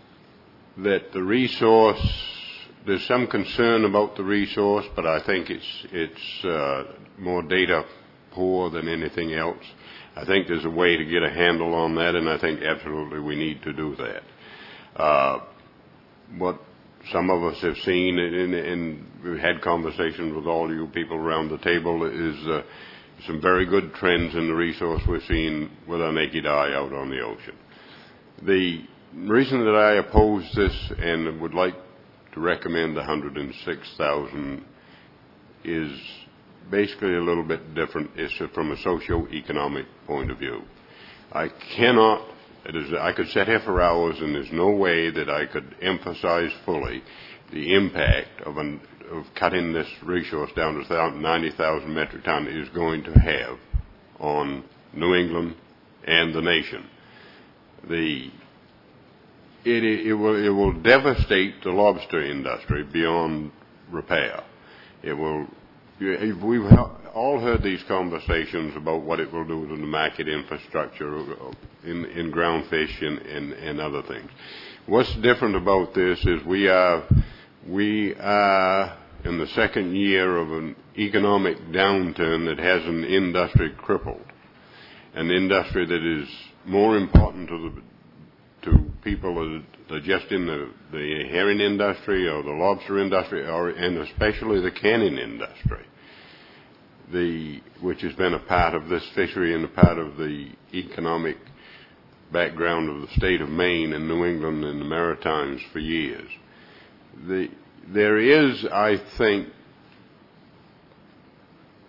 that the resource, there's some concern about the resource, but I think it's it's uh, more data poor than anything else. I think there's a way to get a handle on that, and I think absolutely we need to do that. Uh, what some of us have seen, and, and we've had conversations with all you people around the table, is uh, some very good trends in the resource we're seeing with our naked eye out on the ocean. The reason that I oppose this and would like to recommend the one hundred six thousand is basically a little bit different. It's from a socio-economic point of view. I cannot, it is, I could sit here for hours, and there's no way that I could emphasize fully the impact of, an, of cutting this resource down to ninety thousand metric ton is going to have on New England and the nation. The It, it, will, it will devastate the lobster industry beyond repair. It will. We've all heard these conversations about what it will do to the market infrastructure in, in ground fish and, and, and other things. What's different about this is we are we are in the second year of an economic downturn that has an industry crippled, an industry that is more important to the to people that are just in the, the herring industry or the lobster industry, or and especially the canning industry, the which has been a part of this fishery and a part of the economic background of the state of Maine and New England and the Maritimes for years. The, there is, I think,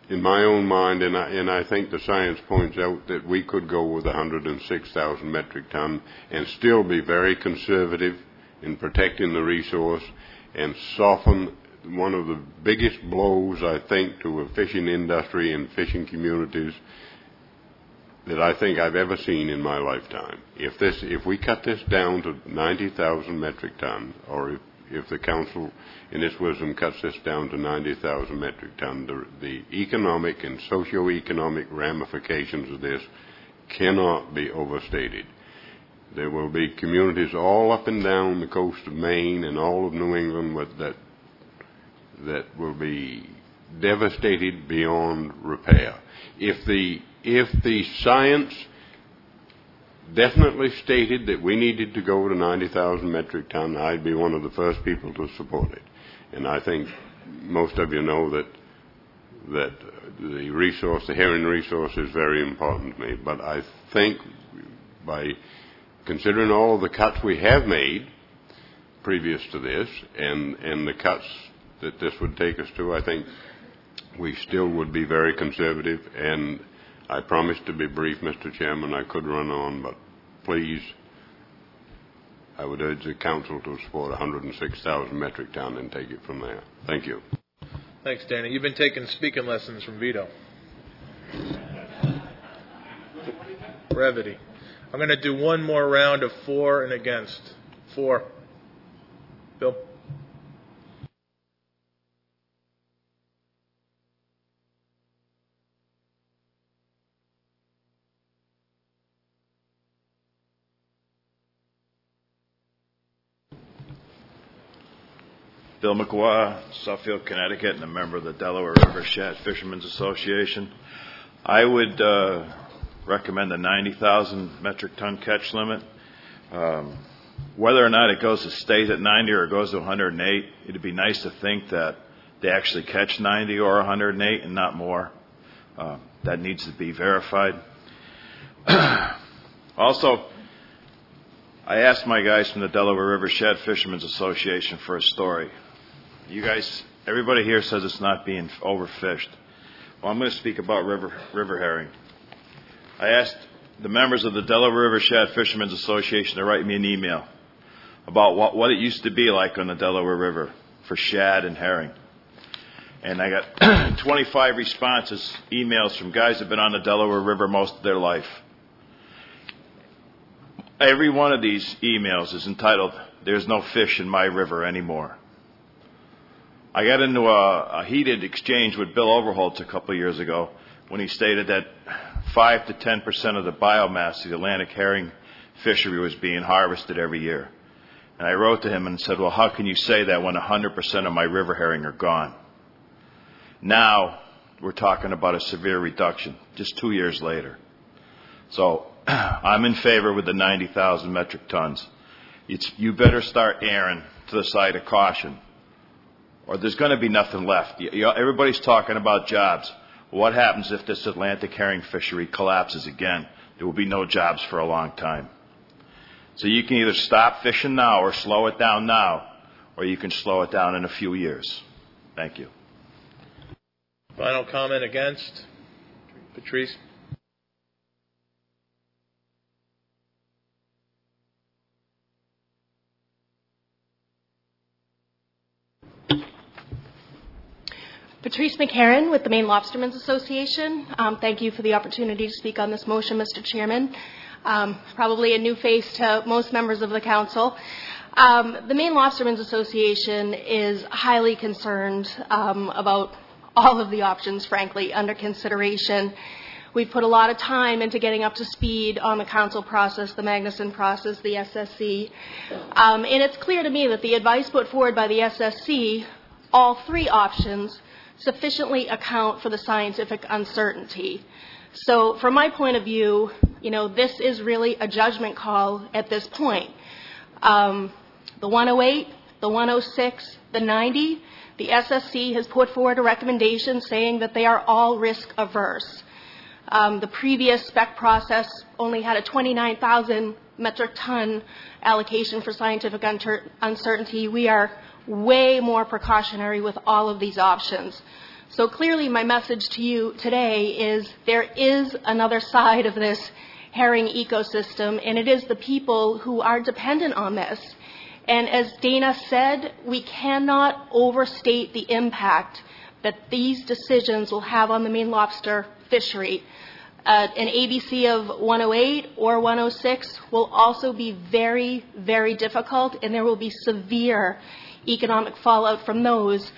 in my own mind, and I, and I think the science points out that we could go with one hundred six thousand metric ton and still be very conservative in protecting the resource and soften one of the biggest blows, I think, to a fishing industry and fishing communities that I think I've ever seen in my lifetime. If this, if we cut this down to ninety thousand metric ton, or if, if the council in its wisdom cuts this down to ninety thousand metric ton, the, the economic and socio-economic ramifications of this cannot be overstated. There will be communities all up and down the coast of Maine and all of New England with that that will be devastated beyond repair. If the if the science definitely stated that we needed to go to ninety thousand metric ton, I'd be one of the first people to support it. And I think most of you know that that the resource, the herring resource, is very important to me. But I think by considering all of the cuts we have made previous to this and, and the cuts that this would take us to, I think we still would be very conservative. And I promise to be brief, Mister Chairman. I could run on, but please, I would urge the council to support one hundred six thousand metric ton and take it from there. Thank you. Thanks, Danny. You've been taking speaking lessons from Vito. Brevity. I'm going to do one more round of for and against. For. Bill? Bill McGuire, Suffield, Connecticut, and a member of the Delaware River Shad Fishermen's Association. I would uh, recommend the ninety thousand metric ton catch limit. Um, whether or not it goes to state at ninety or it goes to one hundred eight, it'd be nice to think that they actually catch ninety or one hundred eight and not more. Uh, that needs to be verified. Also, I asked my guys from the Delaware River Shad Fishermen's Association for a story. You guys, everybody here says it's not being overfished. Well, I'm going to speak about river, river herring. I asked the members of the Delaware River Shad Fishermen's Association to write me an email about what, what it used to be like on the Delaware River for shad and herring. And I got twenty-five responses, emails from guys that have been on the Delaware River most of their life. Every one of these emails is entitled, "There's no fish in my river anymore." I got into a, a heated exchange with Bill Overholtz a couple of years ago when he stated that five to ten percent of the biomass of the Atlantic herring fishery was being harvested every year. And I wrote to him and said, well, how can you say that when one hundred percent of my river herring are gone? Now we're talking about a severe reduction, just two years later. So I'm in favor with the ninety thousand metric tons. It's, you better start erring to the side of caution, or there's going to be nothing left. You, you, everybody's talking about jobs. What happens if this Atlantic herring fishery collapses again? There will be no jobs for a long time. So you can either stop fishing now or slow it down now, or you can slow it down in a few years. Thank you. Final comment against? Patrice? Patrice McCarran with the Maine Lobstermen's Association. Um, thank you for the opportunity to speak on this motion, Mister Chairman. Um, probably a new face to most members of the council. Um, the Maine Lobstermen's Association is highly concerned um, about all of the options, frankly, under consideration. We've put a lot of time into getting up to speed on the council process, the Magnuson process, the S S C. Um, and it's clear to me that the advice put forward by the S S C, all three options, sufficiently account for the scientific uncertainty. So from my point of view, you know, this is really a judgment call at this point. Um, the one oh eight, the one oh six, the ninety, the S S C has put forward a recommendation saying that they are all risk averse. Um, the previous spec process only had a twenty-nine thousand metric ton allocation for scientific unter- uncertainty. We are way more precautionary with all of these options. So clearly my message to you today is there is another side of this herring ecosystem, and it is the people who are dependent on this. And as Dana said, we cannot overstate the impact that these decisions will have on the Maine lobster fishery. Uh, an A B C of one oh eight or one oh six will also be very, very difficult, and there will be severe economic fallout from those.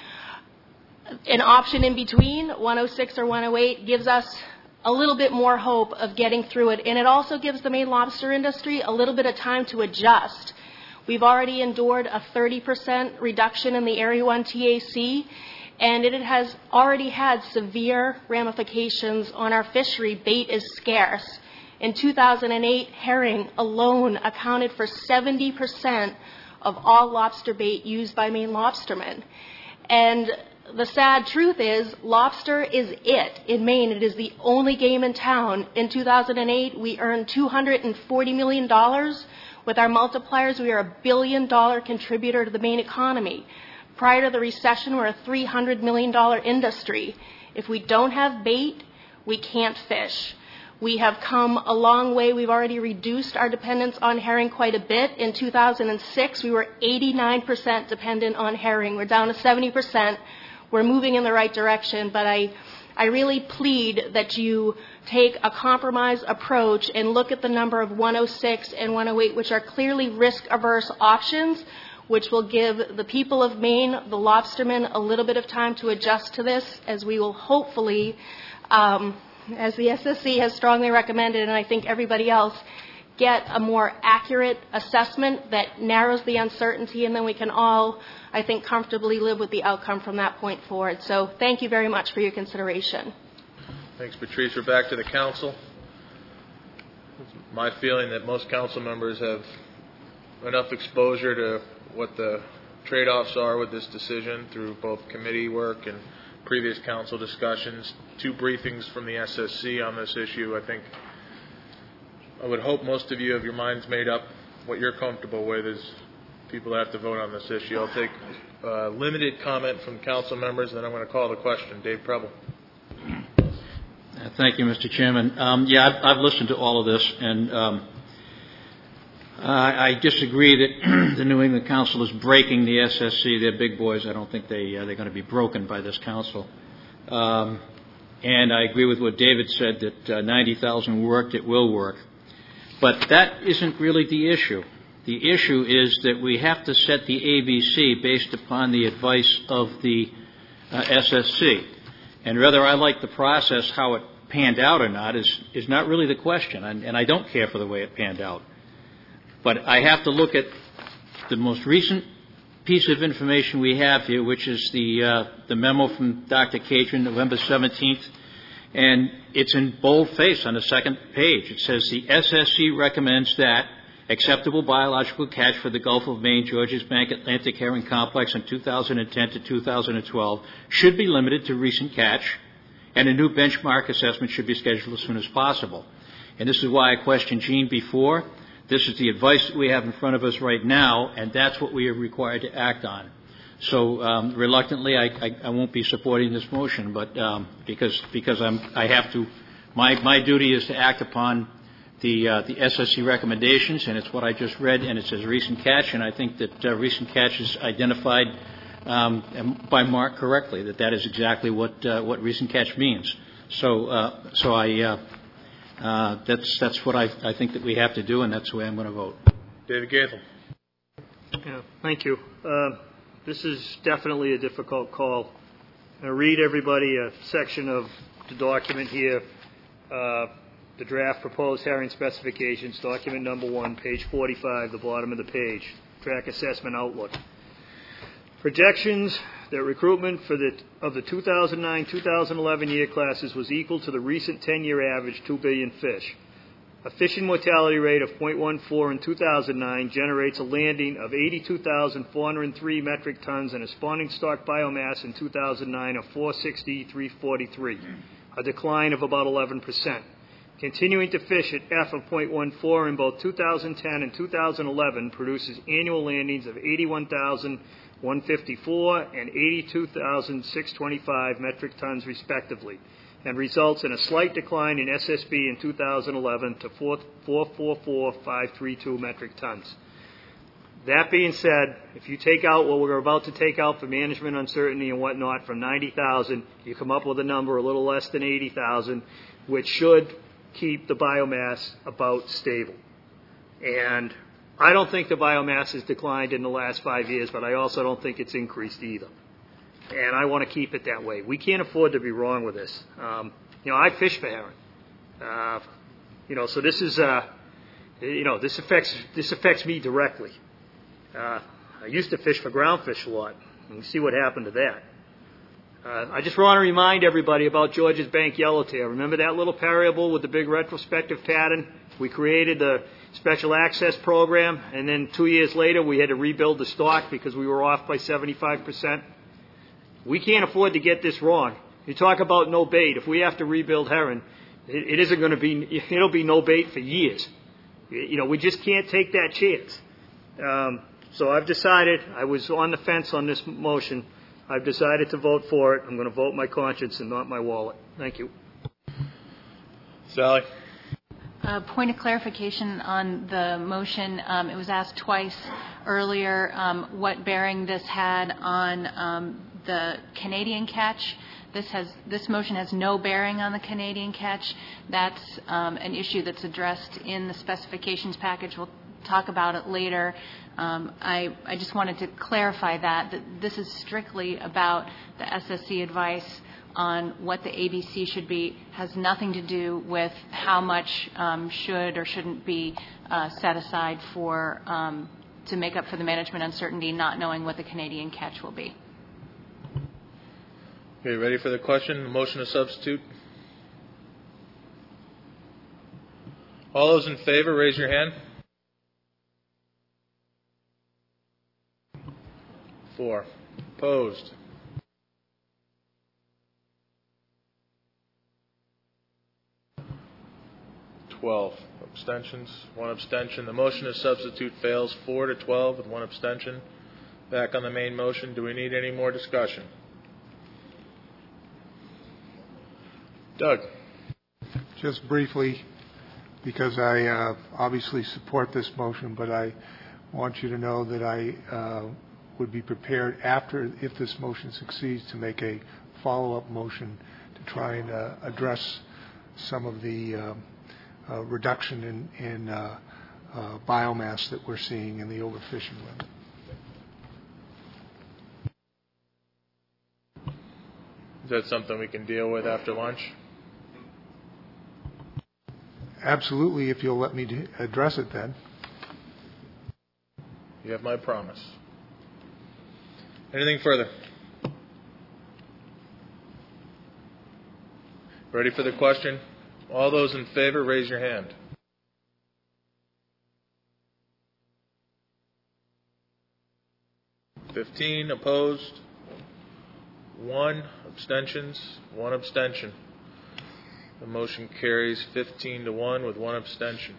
An option in between, one oh six or one oh eight, gives us a little bit more hope of getting through it, and it also gives the Maine lobster industry a little bit of time to adjust. We've already endured a thirty percent reduction in the Area one T A C, and it has already had severe ramifications on our fishery. Bait is scarce. In two thousand eight, herring alone accounted for seventy percent of all lobster bait used by Maine lobstermen. And the sad truth is, lobster is it. In Maine, it is the only game in town. In two thousand eight, we earned two hundred forty million dollars. With our multipliers, we are a billion dollar contributor to the Maine economy. Prior to the recession, we're a three hundred million dollars industry. If we don't have bait, we can't fish. We have come a long way. We've already reduced our dependence on herring quite a bit. In two thousand six, we were eighty-nine percent dependent on herring. We're down to seventy percent. We're moving in the right direction, but I, I really plead that you take a compromise approach and look at the number of one oh six and one oh eight, which are clearly risk-averse options, which will give the people of Maine, the lobstermen, a little bit of time to adjust to this, as we will hopefully, um, as the S S C has strongly recommended, and I think everybody else, get a more accurate assessment that narrows the uncertainty, and then we can all, I think, comfortably live with the outcome from that point forward. So thank you very much for your consideration. Thanks, Patrice. We're back to the council. It's my feeling that most council members have enough exposure to what the trade-offs are with this decision through both committee work and previous council discussions, two briefings from the S S C on this issue. I think I would hope most of you have your minds made up. What you're comfortable with is people have to vote on this issue. I'll take uh, limited comment from council members, and then I'm going to call the question. Dave Preble. Uh, thank you, Mister Chairman. Um, yeah, I've, I've listened to all of this, and um, I, I disagree that the New England Council is breaking the S S C. They're big boys. I don't think they, uh, they're going to be broken by this council. Um, and I agree with what David said, that uh, ninety thousand worked, it will work. But that isn't really the issue. The issue is that we have to set the A B C based upon the advice of the uh, S S C. And whether I like the process, how it panned out or not, is, is not really the question. And, and I don't care for the way it panned out. But I have to look at the most recent piece of information we have here, which is the, uh, the memo from Doctor Cadron, November seventeenth. And it's in boldface on the second page. It says the S S C recommends that acceptable biological catch for the Gulf of Maine, Georges Bank Atlantic Herring Complex in two thousand ten to two thousand twelve should be limited to recent catch, and a new benchmark assessment should be scheduled as soon as possible. And this is why I questioned Gene before. This is the advice that we have in front of us right now, and that's what we are required to act on. So um, reluctantly, I, I, I won't be supporting this motion, but um, because because I'm I have to, my my duty is to act upon the uh, the S S C recommendations, and it's what I just read, and it says recent catch, and I think that uh, recent catch is identified um, by Mark correctly, that that is exactly what uh, what recent catch means. So uh, so I uh, uh, that's that's what I I think that we have to do, and that's the way I'm going to vote. David Gaithel. Yeah, thank you. Uh, This is definitely a difficult call. I read everybody a section of the document here, uh, the draft proposed herring specifications, document number one, page forty-five, the bottom of the page, track assessment outlook. Projections that recruitment for the of the two thousand nine two thousand eleven year classes was equal to the recent ten-year average, two billion fish. A fishing mortality rate of zero point one four in two thousand nine generates a landing of eighty-two thousand four hundred three metric tons and a spawning stock biomass in two thousand nine of four hundred sixty-three point four three, a decline of about eleven percent. continuing to fish at F of point one four in both two thousand ten and two thousand eleven produces annual landings of eighty-one thousand one hundred fifty-four and eighty-two thousand six hundred twenty-five metric tons respectively, and results in a slight decline in S S B in two thousand eleven to four hundred forty-four thousand five hundred thirty-two metric tons. That being said, if you take out what we're about to take out for management uncertainty and whatnot from ninety thousand, you come up with a number a little less than eighty thousand, which should keep the biomass about stable. And I don't think the biomass has declined in the last five years, but I also don't think it's increased either. And I want to keep it that way. We can't afford to be wrong with this. Um, you know, I fish for herring. Uh, you know, so this is, uh, you know, this affects this affects me directly. Uh, I used to fish for groundfish a lot, and you see what happened to that. Uh, I just want to remind everybody about George's Bank Yellowtail. Remember that little variable with the big retrospective pattern? We created the special access program, and then two years later we had to rebuild the stock because we were off by seventy-five percent. We can't afford to get this wrong. You talk about no bait. If we have to rebuild herring, it, it isn't going to be, it'll be no bait for years. You know, we just can't take that chance. Um, So I've decided, I was on the fence on this motion. I've decided to vote for it. I'm going to vote my conscience and not my wallet. Thank you. Sally? Uh, point of clarification on the motion. Um, it was asked twice earlier um, what bearing this had on um, the Canadian catch. This has this motion has no bearing on the Canadian catch. That's um, an issue that's addressed in the specifications package. We'll talk about it later. Um, I, I just wanted to clarify that, that this is strictly about the S S C advice on what the A B C should be, has nothing to do with how much um, should or shouldn't be uh, set aside for um, to make up for the management uncertainty, not knowing what the Canadian catch will be. Okay, ready for the question? The motion to substitute? All those in favor, raise your hand. Four. Opposed? Twelve. Abstentions? One abstention. The motion to substitute fails four to twelve with one abstention. Back on the main motion. Do we need any more discussion? Doug. Just briefly, because I uh, obviously support this motion, but I want you to know that I uh, would be prepared after, if this motion succeeds, to make a follow-up motion to try and uh, address some of the uh, uh, reduction in, in uh, uh, biomass that we're seeing in the overfishing limit. Is that something we can deal with after lunch? Absolutely, if you'll let me d- address it then. You have my promise. Anything further? Ready for the question? All those in favor, raise your hand. Fifteen opposed. One abstentions. One abstention. The motion carries fifteen to one with one abstention.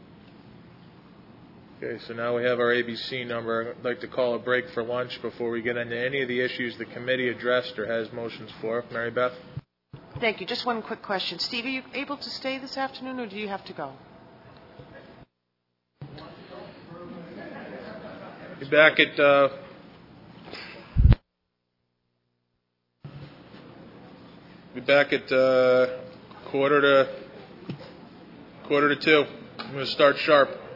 Okay, so now we have our A B C number. I'd like to call a break for lunch before we get into any of the issues the committee addressed or has motions for. Mary Beth? Thank you. Just one quick question. Steve, are you able to stay this afternoon, or do you have to go? Be back at uh, be back at uh, quarter to quarter to two. I'm going to start sharp.